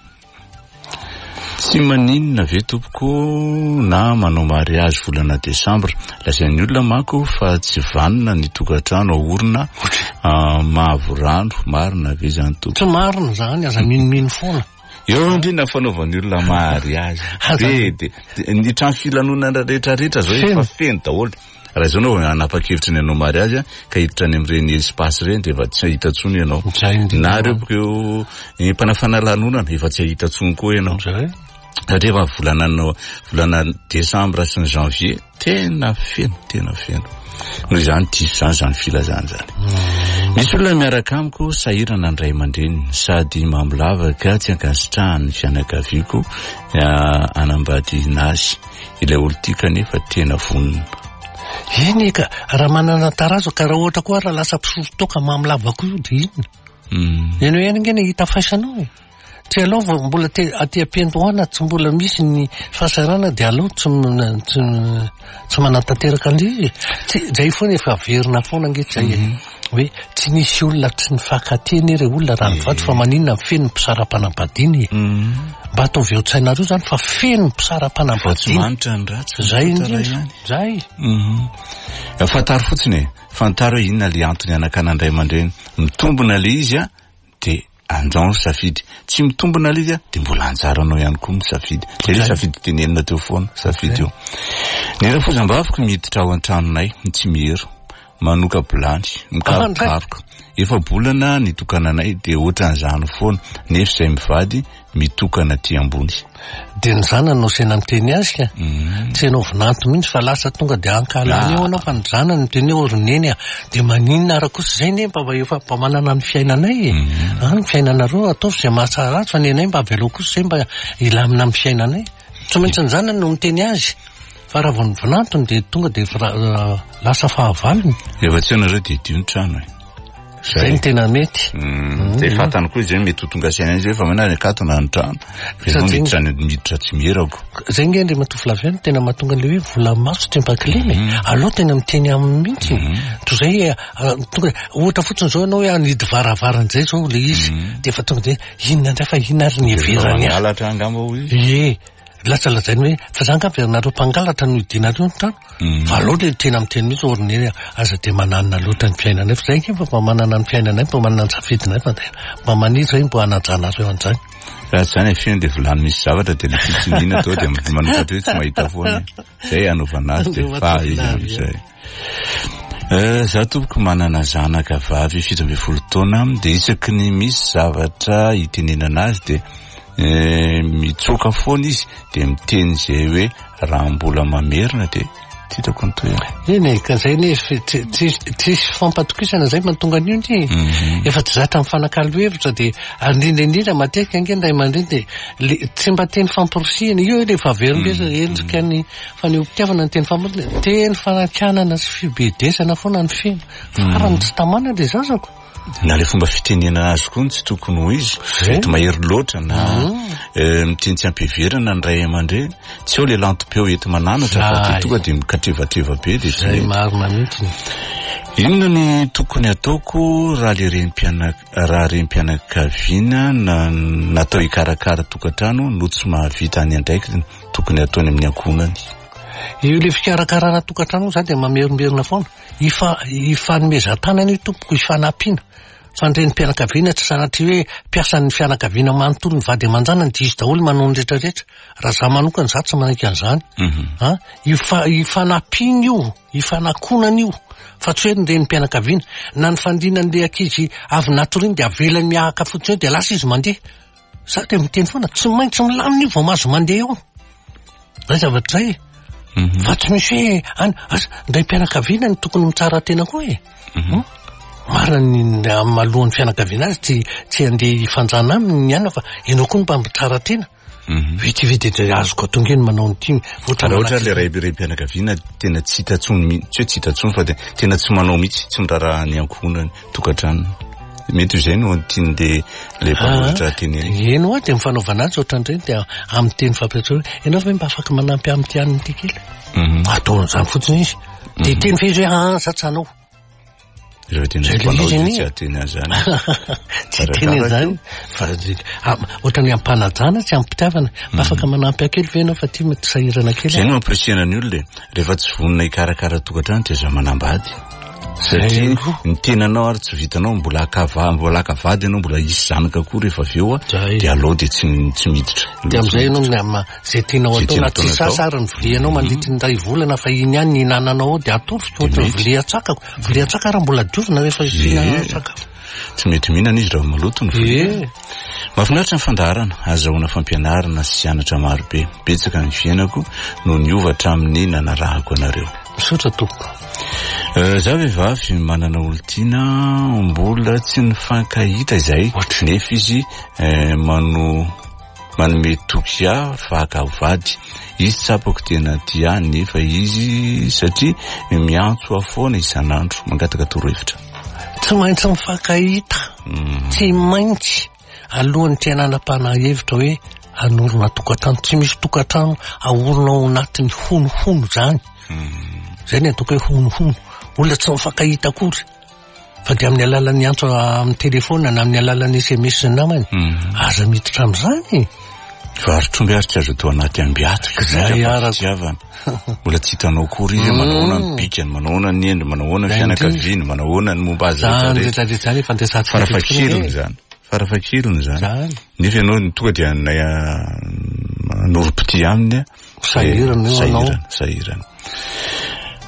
[SPEAKER 2] tsy maninona ve tompoko na manao mariage volana desambra lasain'ny olona manko fa tsy vanona ny tokantrano aorina mahavorandro marina ve zany tompo
[SPEAKER 3] tsy marina zany aza minomino foana
[SPEAKER 2] eo indrina fanaovan'ny olona mariage be de ny trano filanonana rehetrarehetra zao efa feno daholo raha izao nao anapa-kevitra ny anao mariage ka hiditra any amin'ireny espace reny de efa tsy ahita tsony ianao na reo bokeo mpanafana lanonana efa tsy ahita tsony koa ianao satria efa volana volana desambra sy ny janvier tena feno tena feno noho izany diso zany zany filazany zany misy olona miaraka amiko sahirana ny ray aman-dreny sady mambolavaka tsy ankasitrahany fianakaviako anambadiana azy ilay olo tia kanefa tena vonona
[SPEAKER 3] eny ka raha manana tarazo ka raha ohatra koa raha lasa mpisorotoka mamlavako io de inona eny hoe eny ngeny hita faisanao tsy aloha mbola aty am-piandohana tsy mbola misy ny fahasarana de aloha tsy tsy manantanteraka an'izy zay foana efa verina foana nge zay hoe tsy misy olona tsy nifankateny re olona raha nivato fa maninona feno mpisaram-panambadiny mba ataovy eo tsainareo zany fa feno mpisaram-panambadiny zay indrindra zay
[SPEAKER 2] fantaro fotsiny fantaro hoe inona le antony anakanandray aman-dreny mitombona le izy a de andrano safidy tsy mitombona le izy a de mbola anjaranao ihany koa misafidy zay le safidy tenenina teo foana safidy io Ny rafozam-bavaka miditra ao an-tranonay tsy mihero manoka bilany mikarokaroka efa bolana nitokananay dia ohatran'izany foana nefa izay mivady mitokana aty ambony
[SPEAKER 3] dia ny zanany no sena miteny azy ka tsy ianao vinanto mihitsy fa lasa tonga dia ankalany eo anao fa ny zanany miteny eo oroneny a dia maninona ara kosa izay ne mba efa mba manana ny fiainanay ny fiainanareo ataovy izay mahatsara azy fa ny anay mba avelao kosa izay mba ilamina amin'ny fiainanay tsy maintsy ny zanany no miteny azy fa raha vao ny vinantony dia tonga dia lasa fahavalony
[SPEAKER 2] efa tsy anareo dia dio ny trano e
[SPEAKER 3] zay ny tena mety
[SPEAKER 2] dia fatany koa izay mety ho tonga saina izy efa manana katona ny trano miditra miditra tsy mierako
[SPEAKER 3] zay nge ndre matofy laviany tena mahatonga le hoe vola maso tempakilemy aloha tena miteny amin'ny mihitsy toy izay tonga ohatra fotsiny zao ianao hoe anidy varavarany zay zao le izy dia efa tonga dia inona indray fa inona ary ny everany
[SPEAKER 2] alatra angamba ho izy
[SPEAKER 3] e lasa lazainy hoe fa zany ka avernareo mpangalatra no idinareo ny trano fa aloha dia tena miteny mihitsy oroneny aza dia mananana loatra ny fiainanay fa zay nge mba manana ny fiainanay mba manana ny safidinay fa mba maniry zay mbo hanajanareo an'izany
[SPEAKER 2] raha zany e fiaina dia volany misy zavatra dia le fitsinina tao dia manokatra hoe tsy mahita foana zay anaovana azy dia fa izy am'izay za tompoko manana zanaka vavy fito amby folo taona dia isaky ny misy zavatra hitenenana azy dia mitsoka foana izy dia miteny zay hoe raha mbola mamerina dia titako nytoy
[SPEAKER 3] eny ka zay ne tsisy fampatokisana zay mahatonga an'io ny efa tsy zatra amin'ny fanakalo hevitra dia indrindraindrindra matetika ange ndray aman-dreny dia tsy mba teny fampirisihana io le fahaverindresa endrika ny fanehoam-pitiavana ny teny fampirisihana teny fanakanana sy fibedesana foana ny feno farany tsy tamana le zazako
[SPEAKER 2] na le fomba fitenena azy koa tsy tokony ho izy mety mahery loatra na miteny tsy ampiverana ny ray aman-dreny tsy eo le lanto-peo ety mananatra fa tonga dia mikatrevatreva be dia
[SPEAKER 3] zay marina mihitsy
[SPEAKER 2] inona ny tokony ataoko raha le raha rem-pianakaviana natao hikarakara tokantrano no tsy mahavita any andraiky tokony ataony amin'ny ankonany
[SPEAKER 3] io le fikarakarana tokantrano za dia mamerimberina foana ifanomezan-tanana io tompoko ifanampiana fa nireny mpianakaviana tsy sanatria hoe mpiasan'ny fianakaviana manontolo ny vady aman-janany dia izy daholo manao ny rehetrarehetra raha za manokana za tsy manaiky an'izany ifanampiana io ifanakonana io fa tsy hoe nireny mpianakaviana na ny fandrinan'le ankizy avy natoriny dia avelany miahaka fotsiny eo dia lasa izy mandeha za dia miteny foana tsy maintsy milamina io vao mahazo mandeha eo zay zavatra zay fa tsy misy hoe any asa ndray mpianakaviana ny tokony mitsara tena koa e marina ny amalohan'ny fianakaviana azy tsy tsy andeha hifanjana aminy ny ana fa ianao koa ny mba mitsara tena vetivety azoko atonga eny manao ny timy
[SPEAKER 2] raha ohatra le ray mpianakaviana tena tsy hitatsony tsy hoe tsy hitatsony fa dia tena tsy manao mihitsy tsy miraharaha ny ankonany tokantranony mety izay no tiany dia le mpamoritra teny
[SPEAKER 3] eny oa dia mifanaovana azy ohatran'ireny dia amin'ny teny fampiatrao ianao fa hoe mba afaka manampy amin'ny tianiny ty kely ataon'izany fotsiny izy dia teny fa izy hoe satsanao
[SPEAKER 2] rehefa tena mpanao tsy ateny azy zany
[SPEAKER 3] tsy teny zany fa ohatrany ampanajana tsy ampitiavana mba afaka manampy akely ve ianao fa ty mety sahirana kely
[SPEAKER 2] zay no mampirisihana ny olona rehefa tsy vonona hikarakara tokantrano dia za manambady satria ny tenanao ary tsy vitanao mbola akava mbola akavady ianao mbola isy zanaka koa rehefa aveo dia alao dia tsy tsy miditra
[SPEAKER 3] dia amin'izay ianao zay tianao atao na tsy sasa ary ny vilianao mandritry ny ray volana fa iny ihany ny hinananao dia atoro ohatra vilia tsakako vilia tsaka raha mbola diovina rehefa fihinana sakafo
[SPEAKER 2] tsy mety mihinana izy raha maloto ny vilia mahafinaritra ny fandaharana azahoana fampianarana sy sianatra marobe betsaka ny fiainako no niovatra amin'ny nanarahako anareo
[SPEAKER 3] misaotra tompoko
[SPEAKER 2] za vehivavy manana olontiana mbola tsy nifankahita izay nefa izy mano manome toky aho faka vady izy tsapako tena ty any nefa izy satria miantso afoana isan'andro mangataka torohevitra
[SPEAKER 3] tsy maintsy mifankahita tsy maintsy alohan'ny tiananam-pana hevitra hoe anorona tokantrano tsy misy tokantrano aorona ao anatin'ny honohono zany zay ny ataoko hoe honohono olona tsy mifankahita akory fa dia amin'ny alalan'ny antso amin'ny telefona na amin'ny alalan'ny S M S ny namany aza miditra amin'izany
[SPEAKER 2] fa ary tromby ary tsy azo atao anaty ambiatrika
[SPEAKER 3] zay
[SPEAKER 2] aratiavana mbola tsy hitanao kory izy manahoana ny bikany manahoana ny endry manahoana ny fianakaviany manahoana ny momba azy
[SPEAKER 3] rehetrarehetra zany
[SPEAKER 2] farafakirony zany farafakirony zany nefa ianao tonga dia norom-piti aminy
[SPEAKER 3] sahirana
[SPEAKER 2] sahirana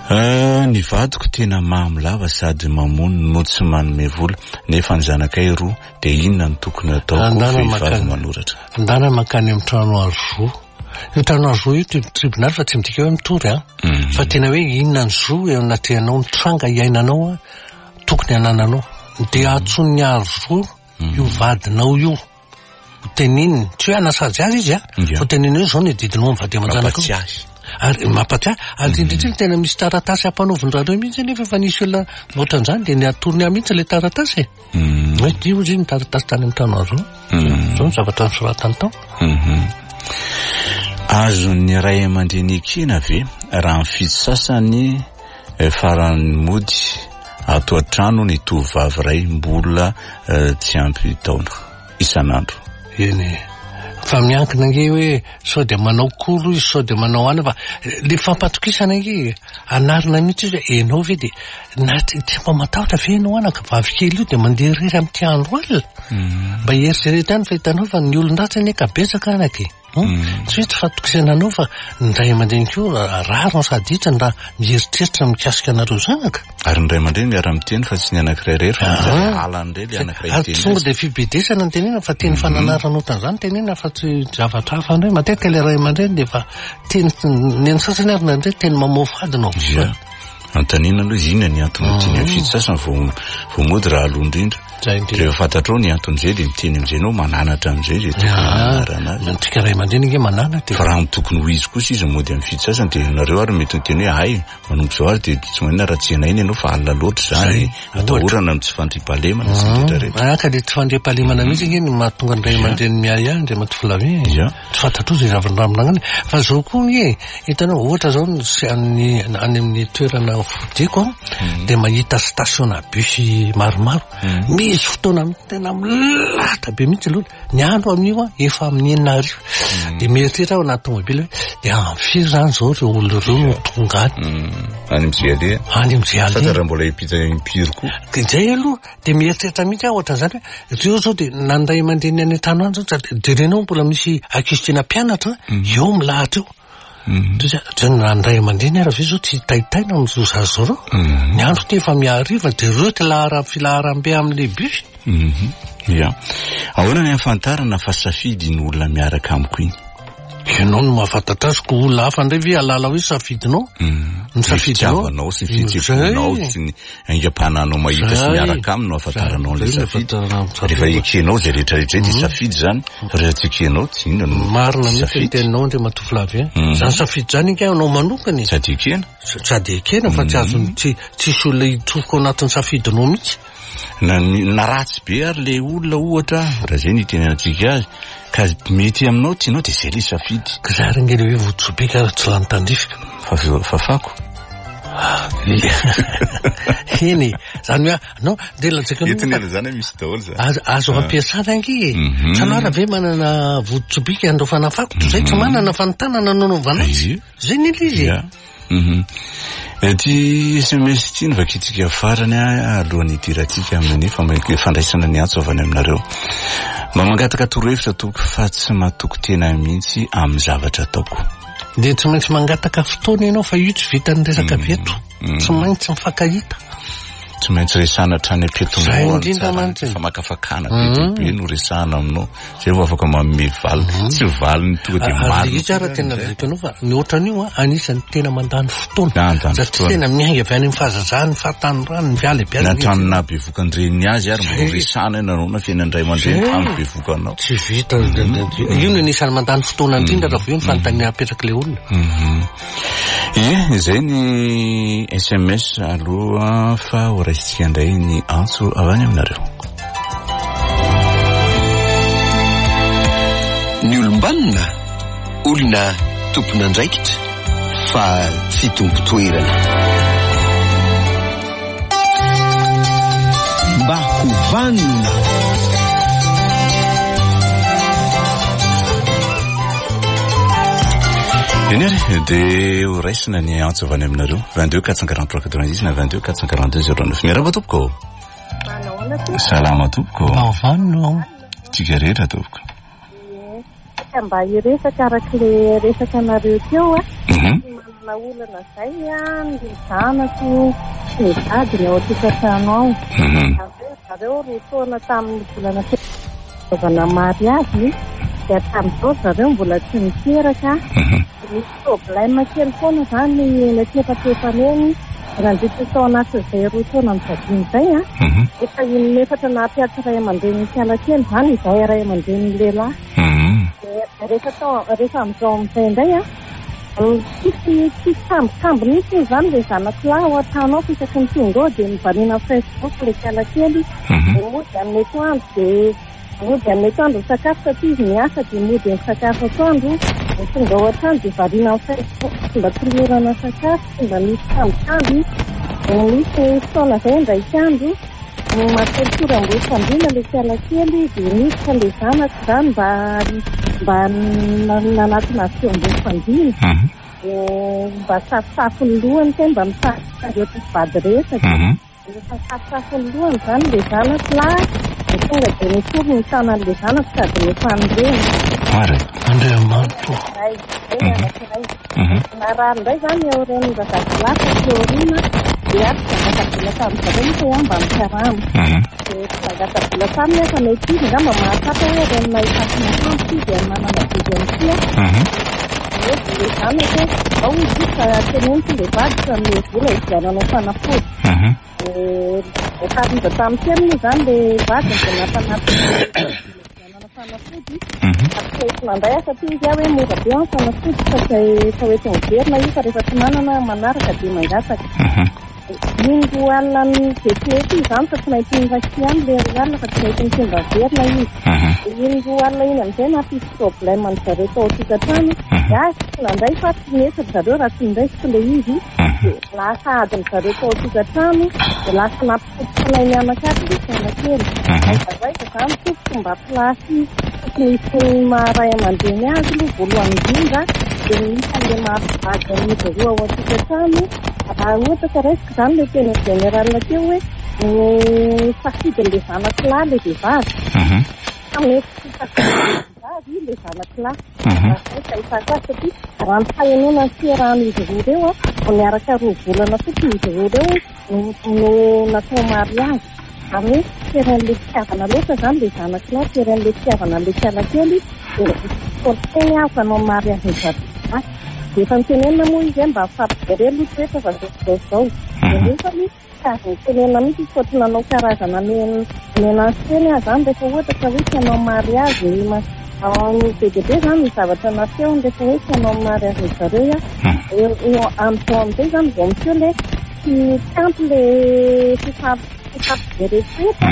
[SPEAKER 2] Ny vadiko tena mamilava sady mamono no tsy manome vola nefa ny zanakay roa dia inona no tokony ataoko vehivavy manoratra.
[SPEAKER 3] Andana makany amin'ny trano azo io trano azo io tribunal fa tsy midika hoe mitory a fa tena hoe inona ny zo eo anatinao mitranga iainanao a tokony anananao dia atsony azo io vadinao io teniny tsy hoe anasajy azy izy a fa teniny io zao ny didinao mivady aman-janaka ary mampatia ary indrindra tena misy taratasy ampanovin-drareo mihitsy nefa efa nisy olona ohatran'izany dia ny atorony ahy mihitsy ilay taratasy hoe dio izy ny taratasy tany amin'ny trano azo zao ny zavatra nisoratany tao.
[SPEAKER 2] Azon'ny ray aman-dreny kina ve raha mifidy sasany farany mody ato an-trano ny tovovavy ray mbola tsy ampy taona isan'andro.
[SPEAKER 3] Eny fa miankina nge hoe sao dia manao kolo izy sao dia manao ana fa le fampatokisana nge anarina mihitsy izy hoe enao ve dia na tsy mba matahotra ve enao anaka vavy kely io dia mandeha irery amin'ny tiandro alina mba hieritserety ihany fa hitanao fa ny olon-dratsy ane ka betsaka anaky tsy hoe tsy fatokisana anao fa ny ray aman-dreny koa rarona sady itsany raha mieritreritra mikasika anareo zanaka
[SPEAKER 2] ary ny ray aman-dreny miara-miteny fa tsy ny anankiray rery fa alan'ireny le anankiray teny
[SPEAKER 3] tonga dia fibedesana ny tenena fa teny fananarana ohatran'izany tenena fa tsy zavatra hafa indray matetika ilay ray aman-dreny dia fa teny ny any sasany ary nandray teny mamofadinao
[SPEAKER 2] antanina aloha izy inona ny antony tiany amin'ny fidy sasany vao mody raha aloha indrindra rehefa fantatrao ny anton'izay dia miteny amin'izay nao mananatra amin'izay zay
[SPEAKER 3] tika ray aman-dreny nge mananatra
[SPEAKER 2] fa raha mitokony ho izy kosa izy mody amin'ny fidy sasany dia nareo ary mety miteny hoe ay manompo zao ary dia tsy manina raha tsy ena iny ianao fa alina loatra zany atahorana no tsy fandriam-pahalemana sy rehetrarehetra
[SPEAKER 3] aka dia tsy fandriam-pahalemana mihitsy nge ny mahatonga ny ray aman-dreny miay any dia matovolave tsy fantatro zay zavany-raminanany fa zao koa nge hitanao ohatra zao any amin'ny toerana fodiko dia mahita stationa bus maromaro misy fotoana tena milata be mihitsy aloha ny andro amin'io a efa amin'ny enina arivo dia mieritreritra ao anaty tomobily hoe dia amfiry zany zao reo olona reo no tonga any
[SPEAKER 2] any mizale
[SPEAKER 3] any mizale
[SPEAKER 2] fatara mbola ipita impiry koa
[SPEAKER 3] izay aloha dia mieritreritra mihitsy aho ohatran'izany hoe reo zao dia nanday aman-dreny any an-trano any zao dia renao mbola misy ankizitrena mpianatra eo milahatra eo zany nandray aman-dreny ara ve zao tsy taitaina amin'izao zazy zao reo ny andro ty efa miariva dia reo ty lahara filaharam-be amin'le bus
[SPEAKER 2] ia ahoana ny afantarana fa safidy ny olona miaraka amiko iny
[SPEAKER 3] ianao no mahafantatra ko olona hafa indray ve alala hoe safidinao ny
[SPEAKER 2] safidinao sy fihetsehfonao sy ny aingam-pananao mahita sy miaraka aminy no afantaranao an'ilay safidy rehefa ekenao zay rehetrarehetra dia safidy zany rehefa tsy ekenao tsy inona
[SPEAKER 3] marina mihitsy ny teninao ndray matofilavy e zany safidy zany ika anao manokany
[SPEAKER 2] sady ekena
[SPEAKER 3] sady ekena fa tsy azony tsisy olona hitsofoko anatin'ny safidinao mihitsy
[SPEAKER 2] na ratsy be ary le olona ohatra raha zay ny tenantsika azy ka mety aminao tianao dia zay le safidy
[SPEAKER 3] ka za ry ngely hoe votsopika raha tsy lany-tandrifika
[SPEAKER 2] fafako
[SPEAKER 3] eny zany hoe anao dia
[SPEAKER 2] latsakaetiny zany misy daholo za
[SPEAKER 3] azo ampiasana nge sanao raha ve manana votsopika andreo fanafako zay tsy manana fantanana nanaovana azy zay ny lizy
[SPEAKER 2] ty S M S ty novakitsika farany alohan'ny idiratsika amin'ny fandraisana ny antso avy any aminareo mba mangataka torohevitra toko fa tsy mahatoky tena mihitsy amin'ny zavatra ataoko
[SPEAKER 3] dia tsy maintsy mangataka fotoana ianao fa io tsy vitan'ny resaka veto tsy maintsy mifankahita
[SPEAKER 2] tsy maintsy resana trany ampetonfa makafakana be no resana aminao zay vo afaka manome valiny tsy valiny tonga dia marina
[SPEAKER 3] tsara tena veto anao fa ny ohatran'io a anisany tena mandany fotoana satria tena miainga avy any amin'ny fahazazahany fahatany rano ny vialy be
[SPEAKER 2] na tranona bevokan-dreniny azy ary mbo resana ianao na fiainandray aman-dreny tany bevokanao
[SPEAKER 3] tsy vita io no anisany mandany fotoana indrindra raha vo io ny fanontany apetraka le olona
[SPEAKER 2] e zay ny S M S aloha fa raisitsika indray ny antso avany aminareo
[SPEAKER 1] ny olombanina olona tompona andraikitra fa tsy tompo toerana mba ho vanina
[SPEAKER 2] eny ary dia ho raisina ny antso avany aminareo vingt-deux quatre cent quarante-trois quatre-vingt-dix na vingt-deux quatre cent quarante-deux zéro neuf miaraba tompoko salama tompoko
[SPEAKER 3] mavanino
[SPEAKER 2] tsika rehetra tompoko
[SPEAKER 4] mba iresaka arak'le resaka anareo teo a na olana zay a ny zanako ny vadiny ao an-tokantrano ao. Zareo roa taona tamin'ny volana fitaovana mariazy dia tamin'izao zareo mbola tsy miteraka. Misy problème kely foana zany eny atepatepan eny nandritra tao anatin'izay roa taona mizadiny izay a. Efa inefatra nahapiatra ray aman-dreny fiala kely zany izay ray aman-dreny lehilahy. Rehefa tao rehefa amin'izao amin'izay indray a tsisy tsisy sambosambo mihitsy zany le zanako lahy ao an-trano ao fisaky ny tonga ao dia mivarina Facebook le fiala kely. Dia mody amin'ny atoandro dia mody amin'ny atoandro sakafo satria izy miasa dia mody ny sakafo atoandro. Dia tonga ao an-trano dia varina amin'ny Facebook mba tolorana sakafo mba misy sambosamby. Dia misy fotoana izay indraiky andro matolotolo amboa fandriana le fiala kely dia misy fa le zanako zany mba mba nanatina azy teo amboa fandriana. Mba safosafony lohany te mba misafosafo mpivady resaka. Rehefa safosafony lohany zany le zanako lahy dia tonga dia nitory ny tanan'le zanako sady nefandreny.
[SPEAKER 3] Andriamanitra.
[SPEAKER 4] Na raha indray zany eo reny razazalahy teorina dia tonga tamin'izareo misy hoe mba mikarama. Dia tonga tamy efa mety izy nga mba mahasapa hoe reny mahitafina sampo dia manana vizy amisia. Le zanako ao izy fa teneny ty le vady fa ny vola iviananao fanafody. Efa riva tamin'ny teriny zany le vady dia nampanaty fanafody. Atsy mandray asa ty izy aho hoe mora be an fanafody fa efa hoe tongoverina io fa rehefa tsy manana manaraka dia mangataka. Mingo alina ny vetimety izy zany fa tsy maintsy miraky any le ry alina fa tsy maintsy mitondra verina izy. Mingo alina iny amin'izay nampisy problème ny zareo tao an-tokantrano. Dia nandray fa tsy mesatra zareo raha tsy mindraisiko le izy. Lasa adiny zareo tao an-tokantrano dia lasa nampisotrosanay mianakavy le fianakely. Aizavaika zany tokony mba plasy tokony isy maharay aman-dreny azy aloha voalohany indrindra dia misy an'le mahampivady amin'izy roa ao an-tokantrano. Raha ohatra ka raisiko zany le tena générale teo hoe ny safidin'le zanako lahy le vehivavy. Mety safidin'le vehivavy le zanako lahy. Fahitako azy satria raha ny fahenena ny fiarahan'izy roa ireo a miaraka roa volana fotsiny izy roa ireo no natao mariazy. Ary teran'le fitiavana loatra zany le zanako lahy teran'le fitiavana le fiala kely dia forteny aho fanao mariazy ny vavy. Dia efa mitenenina moa izy hoe mba afampidere loatra hoe fa zao zao. Dia nefa misy kazy mitenenina mihitsy izy fotony nanao karazana menasy teny aho zany rehefa ohatra ka hoe tsy hanao mariazy ny be dia be zany ny zavatra nateo rehefa hoe tsy hanao mariazy ny zareo a. Eo amin'izao amin'izay zany vao miseo le tsy kampy le fifampidere-tseta.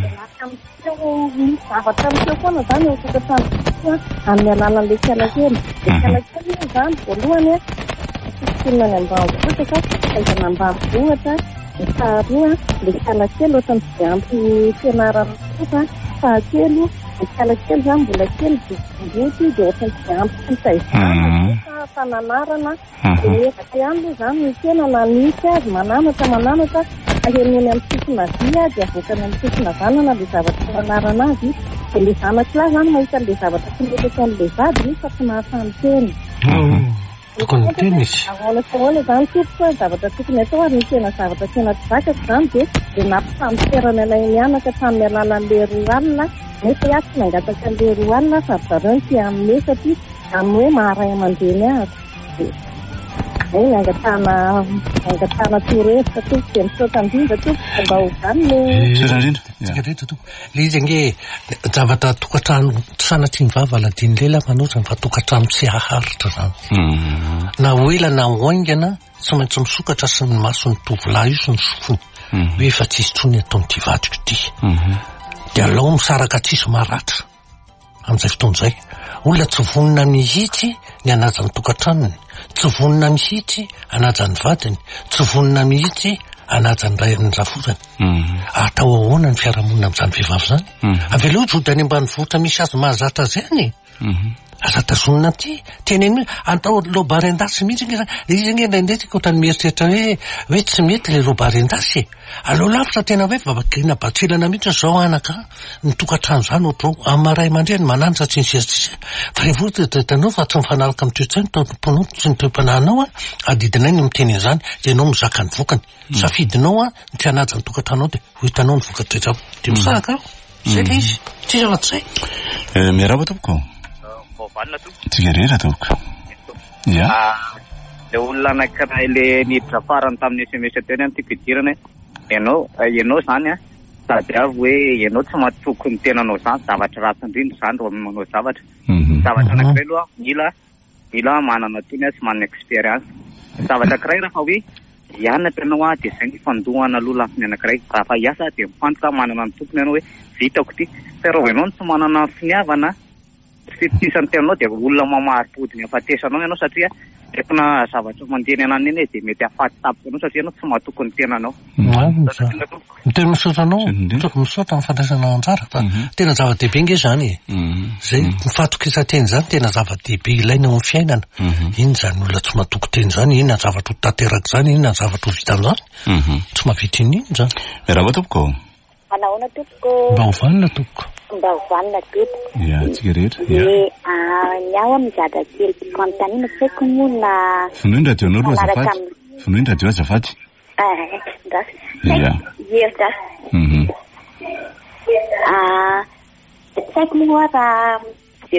[SPEAKER 4] Teo misy zavatra miteo foana zany eo tokantrano amin'ny alalan'le fiala kely. Le fiala kely io zany voalohany a fisikinana ny ambanivohitra ka fahaizana ambanivohitra. Dia faharoa le fiala kely ohatrany tsy dia ampy fianarana kosa. Fahatelo le fiala kely zany mbola kely boribory dia ohatrany tsy dia ampy fitaizana fananarana. Dia efatra ihany aloha zany ny tena na nisy azy mananatra mananatra ahenony amin'ny sisina vy dia avokany amin'ny sisina vanana le zavatra fananarana azy. Dia le zanako lahy zany mahita le zavatra tsy mety ataon'le vady fa tsy mahafany teny.
[SPEAKER 3] Tokony teny izy.
[SPEAKER 4] Ahoana sy ahoana zany tompoko hoe zavatra tokony atao ary ny tena zavatra tena tsy zakako zany dia dia nampifamoterana ilay mianaka tamin'ny alalan'le roa alina. Nefa iaho tsy nangataka an'le roa alina fa zareo ny tia amin'le satria amin'ny hoe maharay aman-dreny azy. Hey, nangatana nangatana torohevitra tompoko dia misaotra indrindra tompoko mba ho zany le
[SPEAKER 3] le izy ange zavatra tokantrano sanatry ny vava aladiny lela manotrany fa tokantrano tsy haharitra zany. Na oela na oaingana tsy maintsy misokatra sy ny mason'ny tovolahy io sy ny sofiny hoe efa tsisy trony ataon'ity vadiko ity. Dia alao misaraka tsisy maratra amin'izay fotoan'izay. Olona tsy vonina mihitsy ny anaja ny tokantranony, tsy vonina mihitsy anaja ny vadiny, tsy vonina mihitsy anaja ny ray ny rafotany. Atao ahoana ny fiarahamonina amin'izany vehivavy zany? Avy aloha jody any ambanivohitra misy azy mahazatra azy any. aza tazonina ty teneny atao lobarendasy mihitsy nge izy nge ndraindretyka ohatrany mieritreritra hoe hoe tsy mety le lobarendasy aleo lavitra tena hoe vavakirina batsilana mihitsy zao anaka nitokatrano zany ohatrao amaray mandreny mananitra tsy nisesitsisa fa revotanao fa tsy mifanaraka amitoetrany tomponao tsy nitoepananao a adidinay ny miteny zany de anao mizaka ny vokany safidinao a ny tianaja ny tokatranao de ho hitanao ny vokatoetra de misaraka zay le izy tsy zava-tsy zay
[SPEAKER 2] miaraba tompoko tigarera toko ya
[SPEAKER 5] le olona anankiray le niditra farany tamin'ny S M S teny any ty fidirana ianao ianao zany a sady avy hoe ianao tsy matoko ny tenanao zany zavatra ratsy indrindra zany ro manao zavatra zavatra anankiray aloha mila mila manana tony a sy manana expérience zavatra anankiray raha fa hoe hianatra ianao a de zay ny fandohana aloha lafiny anankiray raha fa hiasa de mifantoka manana ny tompony ianao hoe vitako ty fa raha ianao tsy manana finiavana fitisany tenanao de olona mamarim-podiny afatesanao ianao satria tekona zavatra mandeny anany eny de mety afaty tapoka anao satria ianao tsy mahatoky ny tenanao
[SPEAKER 3] miteny misaotra anao toko misaotra amin'ny fandraisana anjara fa tena zava-dehibe nge zany zay mifatokisateny zany tena zava-dehibe ilaina amin'ny fiainana iny zany olona tsy mahatoky teny zany inona zavatra ho tanteraka zany inona zavatra ho vitan'zany tsy mahavita iny iny zany
[SPEAKER 2] miaraba tompoko
[SPEAKER 4] manahoana tompoko
[SPEAKER 3] mba hovanina tompoko
[SPEAKER 4] mba hovanina tompoko
[SPEAKER 2] ya tsika rehetra
[SPEAKER 4] e ny ao mizada kely kontanina saiko moa na
[SPEAKER 2] finoiny radio anao aloha azafady finoiny radio azafady
[SPEAKER 4] ya yerda ah saiko moa raha de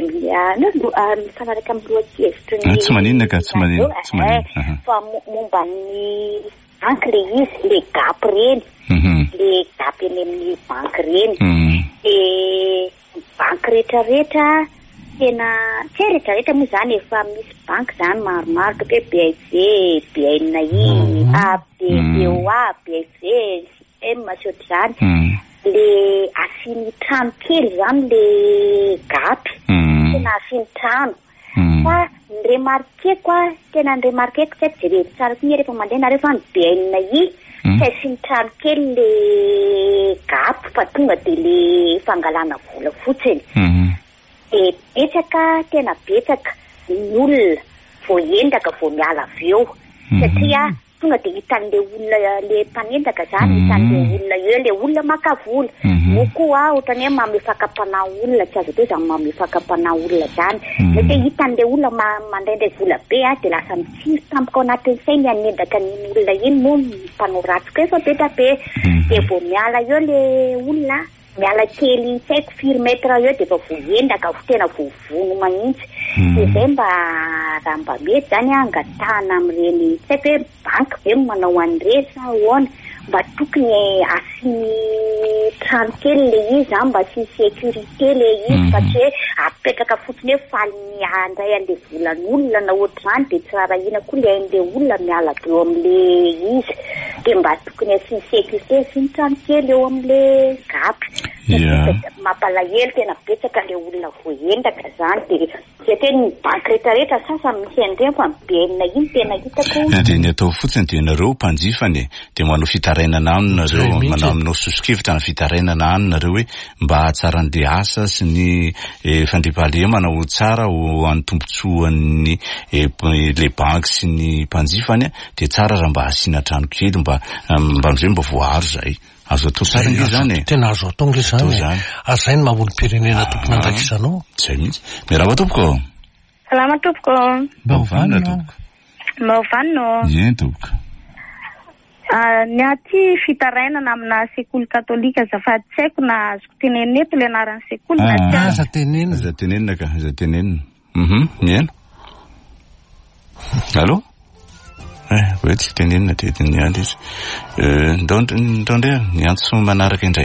[SPEAKER 4] mifanaraka amin'ny loakevitra ny
[SPEAKER 2] tsy maninona ka tsy maninona tsy maninona
[SPEAKER 4] fa momba ny banky le izy le gapy reny le gapy eny amin'ny banky reny de banky rehetrarehetra tena tsy rehetrarehetra moa zany efa misy banky zany maromaro toka hoe B I V B N I A B D O A B I V M masotry zany le asiny trano kely zany le gapy tena asiny trano fa nremarkeko a tena nremarkeko tsy tsy jerevy tsara koa rehefa mandeha na rehefa ny B N I tsy asiny trano kely le gapy fa tonga de le fangalana vola fotsiny de betsaka tena betsaka ny olona vo endaka vo miala avy eo satria tonga de hitan'le olona le mpanendaka zany hitan'le olona eo le olona makavola mo koa ohatrany hoe mamefakam-pana olona tsy azo atao zany mamefakam-pana olona zany mety hitan'le olona mandraindray vola be a de lasa mitsiry tampoka ao anatin'ny sainy anendaka ny olona iny moa mpanao ratsy koa efa be da be de vo miala eo le olona miala kely tsy haiko firy metra eo de efa voendaka tena vovono mahitsy de zay mba raha mba mety zany angatahana amin'ireny tsy haiko hoe banky ve manao an'ireny sa ahoana mba tokony asiny trano kely le izy zany mba sy sécurité le izy fa tsy hoe apetraka fotsiny hoe faly miandray an'le volan'olona na ohatr'izany de tsy rarahina koa le ain'le olona miala be eo amin'le izy de mba tokony asiny sécurité sy ny trano kely eo amin'le gapy mampalahelo tena betsaka le olona voendaka zany de satria ny banky rehetrarehetra sasany misy an'ireny fa mibenina iny tena hitako
[SPEAKER 2] de ny atao fotsiny de nareo mpanjifany de manao fitarainana aminy nareo manao aminao sosikevitra na fitarainana aminy nareo hoe mba hatsara an'le asa sy ny fandriampahalemana ho tsara ho an'ny tombontsoan'ny le banky sy ny mpanjifany de tsara raha mba asiana trano kely mba mba am'izay mba voaharo zay azo atao tsara nge zany
[SPEAKER 3] tena azo atao nge zany azay ny maolo-pirenena tompony andrakisanao
[SPEAKER 2] zay mihitsy miaraba tompoko
[SPEAKER 4] salama tompoko
[SPEAKER 2] mba hovana tompoko
[SPEAKER 4] mba hovanino
[SPEAKER 2] ien tompoko
[SPEAKER 4] ny aty fitarainana amina sekoly katolika azafady tsy haiko na azoko tenenina eto le anaran'ny sekoly na tsy
[SPEAKER 3] aza tenenina
[SPEAKER 2] aza tenenina ka aza tenenina mhm mieno allo eh hoe tsy tenenina de tenenina izy euh ndondre ndondre ny antso manaraka indray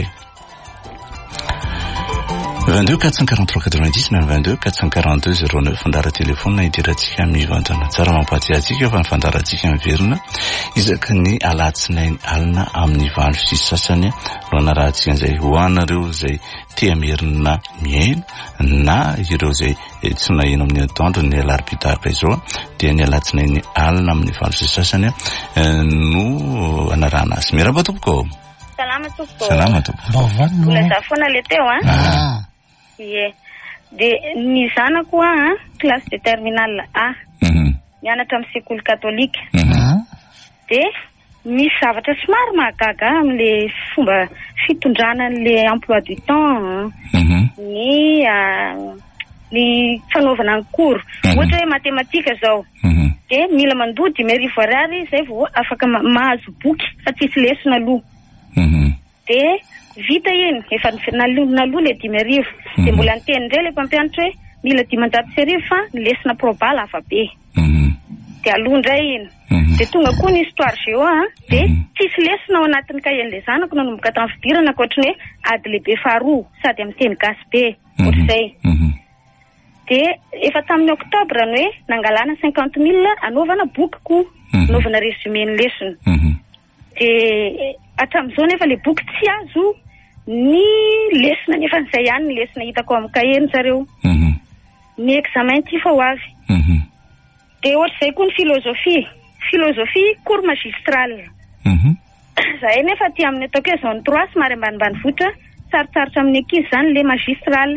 [SPEAKER 2] vingt-deux quatre cent quarante-trois quatre-vingt-dix na vingt-deux quatre cent quarante-deux zéro neuf fandara telefona idirantsika mivantana tsara mampatsiatsika fa nifandarantsika miverina izaka ny alatsinainy alina amin'ny valo sy sasany loana rahantsika an'izay ho anareo zay tea merina miaina na ireo zay tsy naheno amin'ny atoandro ny alaripitaka izao dia ny alatsinainy alina amin'ny valo sy sasany no anarana azy miaraba tompoko
[SPEAKER 4] salama tompoko
[SPEAKER 2] salama tompoko
[SPEAKER 3] mba hovanino
[SPEAKER 4] olazafona le teo a
[SPEAKER 3] ah
[SPEAKER 4] ie De ny zanako a classe de terminale A.
[SPEAKER 2] Mhm.
[SPEAKER 4] Mianatra amin'ny sekoly katolika.
[SPEAKER 2] Mhm.
[SPEAKER 4] De misy zavatra somary mahagaga amin'le fomba fitondrana an'le emploi du temps.
[SPEAKER 2] Mhm.
[SPEAKER 4] Ny ny fanaovana ny cours. Ohatra hoe matematika zao.
[SPEAKER 2] Mhm.
[SPEAKER 4] De mila mandoa dimy arivo ariary zay vao afaka mahazo boky fa tsisy lesona aloha.
[SPEAKER 2] Mhm.
[SPEAKER 4] De vita iny efa nalona aloha le dimy arivo. De mbola anteny ndray le mpampianatra hoe mila dimanjato sy arivo fa ny lesona probal hafa be.
[SPEAKER 2] Mhm.
[SPEAKER 4] De aloha ndray iny. De tonga koa ny histoire géo a de tsisy lesona ao anatin'ny cahier-n'le zanako nanomboka hatramin'ny fidirana ankoatriny hoe ady lehibe faharoa sady amin'ny teny gasy be ohatr'izay. De efa tamin'ny octobre ny hoe nangalana cinquante mille anaovana boky koa, anaovana résumé ny lesona. De hatramin'izao nefa le boky tsy azo ny lesona nefa n'izay ihany ny lesona hitako amin'ny cahier-ny zareo. Ny examen ty fa ho avy. De ohatr'izay koa ny philosophie. Philosophie cours magistral. Zahay nefa ty amin'ny ataoko hoe zone trois somary ambanimbany vohitra, sarotsarotra amin'ny ankizy zany le magistral.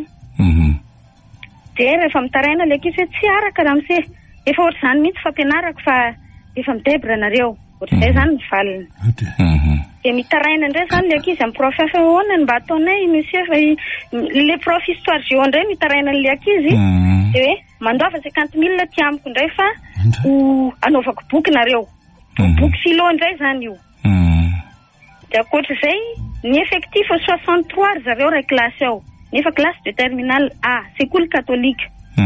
[SPEAKER 4] De rehefa mitaraina le ankizy hoe tsy araka raha mise efa ohatr' zany mihitsy fampianarako fa efa midebra nareo. Ohatr'izay zany ny valiny. De mitaraina indray zany le ankizy amin'ny prof efa ahoana ny mba ataonay monsieur fa le prof histoire géo indray mitaraina le ankizy de hoe mandoava cinquante mille ty amiko indray fa ho anaovako boky nareo. Boky philo indray zany io. De akoatr'izay ny effectif soixante-trois ry zareo ray classe ao. Nefa classe de terminale A, sekoly katolika.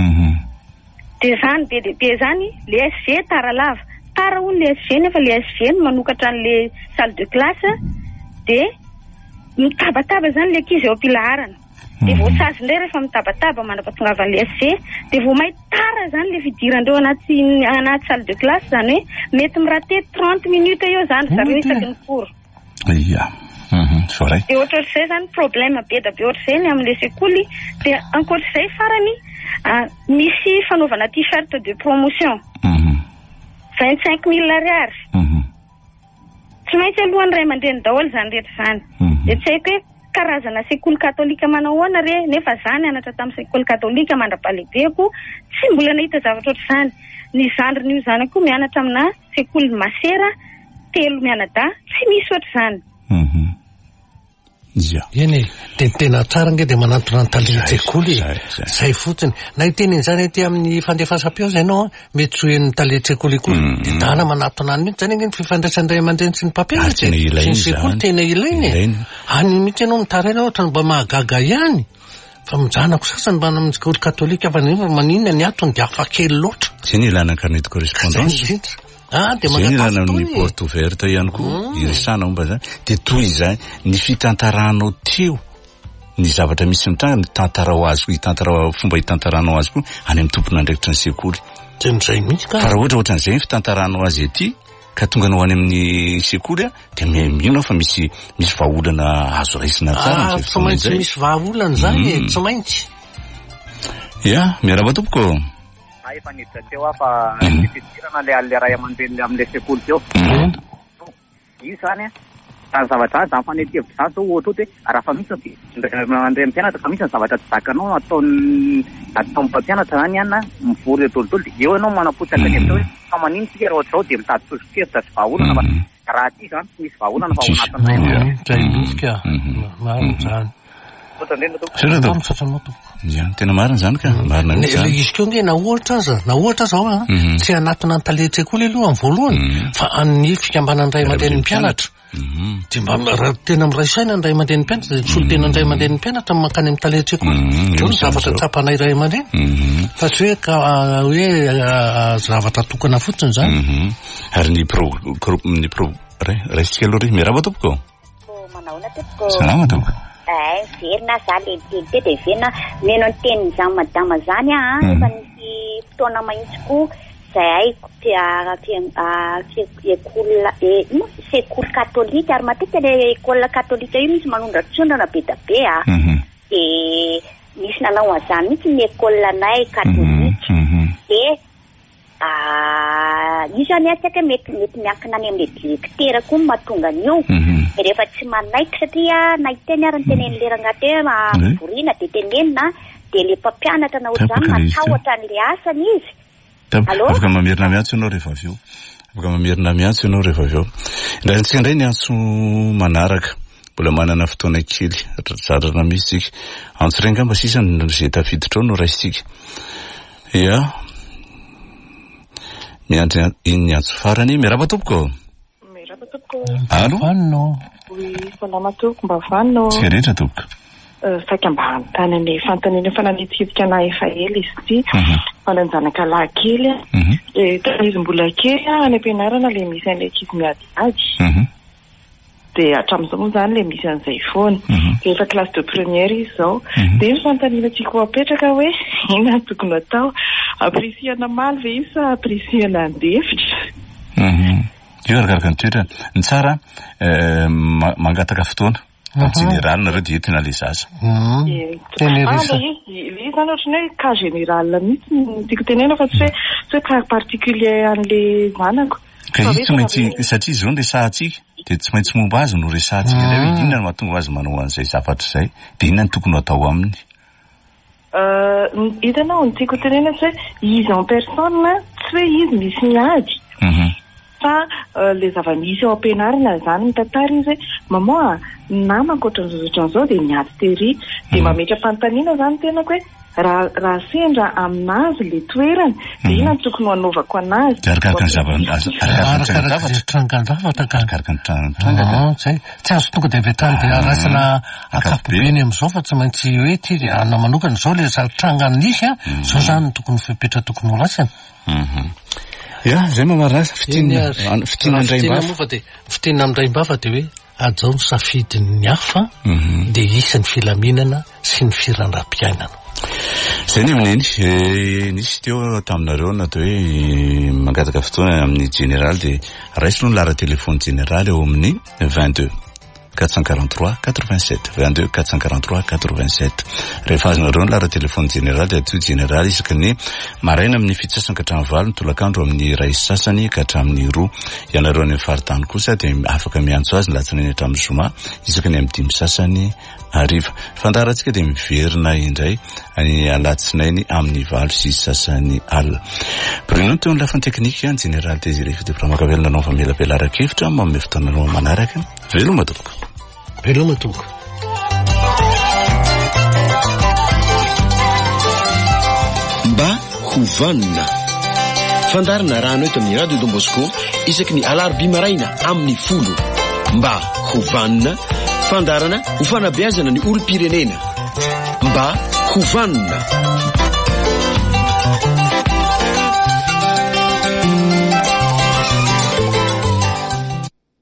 [SPEAKER 4] De zany be de be zany le S G tara lava. Tara hono le S G nefa le S G manokatra an'le salle de classe de mitabataba zany le ankizy eo am-pilaharana. De voasazy indray rehefa mitabataba mandrapatongavan'le S G de vao may tara zany le fidirandreo anaty anaty salle de classe zany hoe mety miraté trente minutes eo zany zareo isaky ny cours.
[SPEAKER 2] Iya. Soray.
[SPEAKER 4] De ohatr'izay zany problème be da be ohatr'izay ny amin'le sekoly de ankoatr'izay farany misy fanaovana t-shirt de promotion. vingt-cinq mille ariary. Tsy maintsy alohan'ny ray aman-dreny daholo zany rehetra zany. De tsy haiko hoe karazana sekoly katolika manao ahoana re nefa zany anatra tamin'ny sekoly katolika mandrapalehibeko tsy mbola nahita zavatra ohatr'izany. Ny zandriny io zany koa mianatra amina sekoly masera telo mianada tsy misy ohatr'izany.
[SPEAKER 3] Eny de tena tsara nge de manatona ny talentsekuly zay fotsiny na hiteny zany ty amin'ny fandefasam-peo zay anao mety tsoen'ny talentsekuly koa de dana manatona any mihitsy zany nge ny fifandraisandray aman-dreny sy ny mpampianatra sy ny sekoly tena ilainy any mihitsy ianao mitaraina ohatra mba mahagaga ihany fa mijanako sasany mba amin'ny sekoly katolika fa nefa maninona ny atony de hafa kely loatra
[SPEAKER 2] zay ny ilana carnet de correspondance.
[SPEAKER 3] Ah, de
[SPEAKER 2] manana ny porte ouverte ihany koa irisana omba zany de toy izany ny fitantaranao tio ny zavatra misy ny tany tantarao azy koa tantarao fomba hitantaranao azy koa any amin'ny tompona andraikitra ny sekoly
[SPEAKER 3] tenzay mihitsy ka
[SPEAKER 2] fa raha ohatra ohatran'izay ny fitantaranao azy ety ka tonga anao any amin'ny sekoly de mino fa misy misy vahaolana azo raisina tsara
[SPEAKER 3] tsy maintsy misy vahaolana zany tsy maintsy
[SPEAKER 2] ya miarahaba tompoko
[SPEAKER 5] efa niditra teo aho fa ny fidirana le ale ray aman-dreny amin'le sekoly teo. Io zany a zavatra azy zany fanetevitra zany zao ohatra hoe raha fa misy mandray mpianatra ka misy ny zavatra tsy zakanao ataony ataony mpampianatra zany ihany na mivory adolidolo de eo ianao manapotsaka ny hoe fa manino tsika raha ohatr'izao de mitady sosokevitra sy vahaolana fa raha ty zany tsy misy vahaolana fa ao anatin'izay.
[SPEAKER 3] Zay misy ka marina zany.
[SPEAKER 2] Ya, tena marina zany ka marina
[SPEAKER 3] ny zany. Izy keo nge na ohatra aza na ohatra zao a tsy anatona ny talentsekuly aloha amin'ny voalohany fa amin'ny fikambanany ray aman-dren'ny mpianatra. De mba tena miraisaina ny ray aman-dren'ny mpianatra de tsolo tena ny ray aman-dren'ny mpianatra makany amin'ny talentsekuly. Io ny zavatra tsapanay ray aman-dreny fa tsy hoe ka hoe zavatra tokana fotsiny zany.
[SPEAKER 2] Ary ny pro ny pro resika aloha ry miarahaba tompoko.
[SPEAKER 6] Manaona tompoko.
[SPEAKER 2] Salama tompoko.
[SPEAKER 6] Eh, verina za lehibe de verina meno ny tenin'izany madama zany a efa nisy fotoana mahitsy koa zay école sekoly katolika ary matetika le école katolika io misy manondratrondrana be da be a de misy nanao an'izany mihitsy ny école anay katolika de io zany a tsy aika mety mety miankina any amin'le directeur koa ny mahatonga an'io rehefa tsy manaiky satria nahiteny ary ny tenen'le rangahy teo mivoriana de tenenina dia le mpampianatra na ohatr'izany matahotra an'ilay asany izy. Allo?
[SPEAKER 2] Afaka mamerina miantso ianao rehefa avy eo. Afaka mamerina miantso ianao rehefa avy eo. Indrantsika indray ny antso manaraka. Mbola manana fotoana kely zarana misy tsika. Antso iray angamba sisa izay tafiditra ao no raisitsika. Ia. Miandry iny antso farany. Miarahaba tompoko.
[SPEAKER 7] Miarahaba tompoko.
[SPEAKER 2] Allo?
[SPEAKER 3] Vanno.
[SPEAKER 7] Oui, salama tompoko mba vanno.
[SPEAKER 2] Tsy rehetra tompoko.
[SPEAKER 7] Saika mba hanontany ny fanontaniana fananitsidika na efa ela izy ity. Fananjanaka lahy kely. Tana izy mbola kely any am-pianarana le misy an'ilay ankizy miadiady. Dia hatramin'izao moa izany ilay misy an'izay foana. Dia efa classe de première izy izao. Dia ny fanontaniana tiako apetraka hoe inona no tokony atao? Aprisihana maly ve izy sa aprisihana andefitra?
[SPEAKER 2] Io arakaraka ny toetrany. Ny tsara mangataka fotoana. Général nareo dia tena le zaza.
[SPEAKER 7] Ilay zany ohatrany hoe cas général mihitsy no tiako tenena fa tsy hoe tsy hoe cas particulier an'ilay zanako.
[SPEAKER 2] Ka io tsy maintsy satria izao no resahantsika dia tsy maintsy momba azy no resahantsika ilay hoe inona no mahatonga azy manao an'izay zavatra izay dia inona no tokony atao aminy.
[SPEAKER 7] Hitanao ny tiako tenena tsy hoe izy en personne tsy hoe izy misy miady. Fa le zava-misy ao am-pianarana zany mitantara izy hoe maman namako ohatran'izao ohatran'izao dia niady tery dia mametra fanontaniana zany tenako hoe raha sendra aminazy le toerana dia inona no tokony hanaovako anazy.
[SPEAKER 2] Dia arakaraka ny zavatra
[SPEAKER 3] trangan-javatra ka
[SPEAKER 2] arakaraka ny trangana.
[SPEAKER 3] Zay tsy azo tonga dia avy hatrany dia arasana ankapobeny amin'izao fa tsy maintsy hoe ty anao manokana izao le trangana nisy a izao zany tokony fipetra tokony ho lasana.
[SPEAKER 2] Ya, zay mamarasa fitina fitina
[SPEAKER 3] andraimbava dia fitina andraimbava dia hoe ajao ny safidin'ny hafa dia isan'ny filaminana sy ny firandram-piainana.
[SPEAKER 2] Zay ny amin'iny nisy teo taminareo natao hoe mangataka fotoana amin'ny général dia raisiny ny lara téléphone général eo amin'ny vingt-deux quatre cent quarante-trois quatre-vingt-sept vingt-deux quatre cent quarante-trois quatre-vingt-sept. Rehefa azonareo ny lara téléphone général dia atio général isaky ny maraina amin'ny fito sasany ka hatramin'ny valo, ny tolakandro amin'ny ray sasany ka hatramin'ny roa. Ianareo any amin'ny faritany kosa dia afaka miantso azy ny latsinainy hatramin'ny zoma isaky ny amin'ny dimy sasany hariva. Fandarantsika dia miverina indray any alatsinainy amin'ny valo sy sasany alina. Prenons teo ny lafiny teknika ny général Désiré Fidepra Makavelona anao famelampelara-kevitra manome fotoananao manaraka. Veloma tompoko.
[SPEAKER 3] Veloma tompoko.
[SPEAKER 1] Mba hovanina. Fandarina rano eto amin'ny Radio Don Bosco isaky ny alarobia maraina amin'ny folo. Mba hovanina. Fandarana ho fanabeazana ny olom-pirenena. Mba hovanina.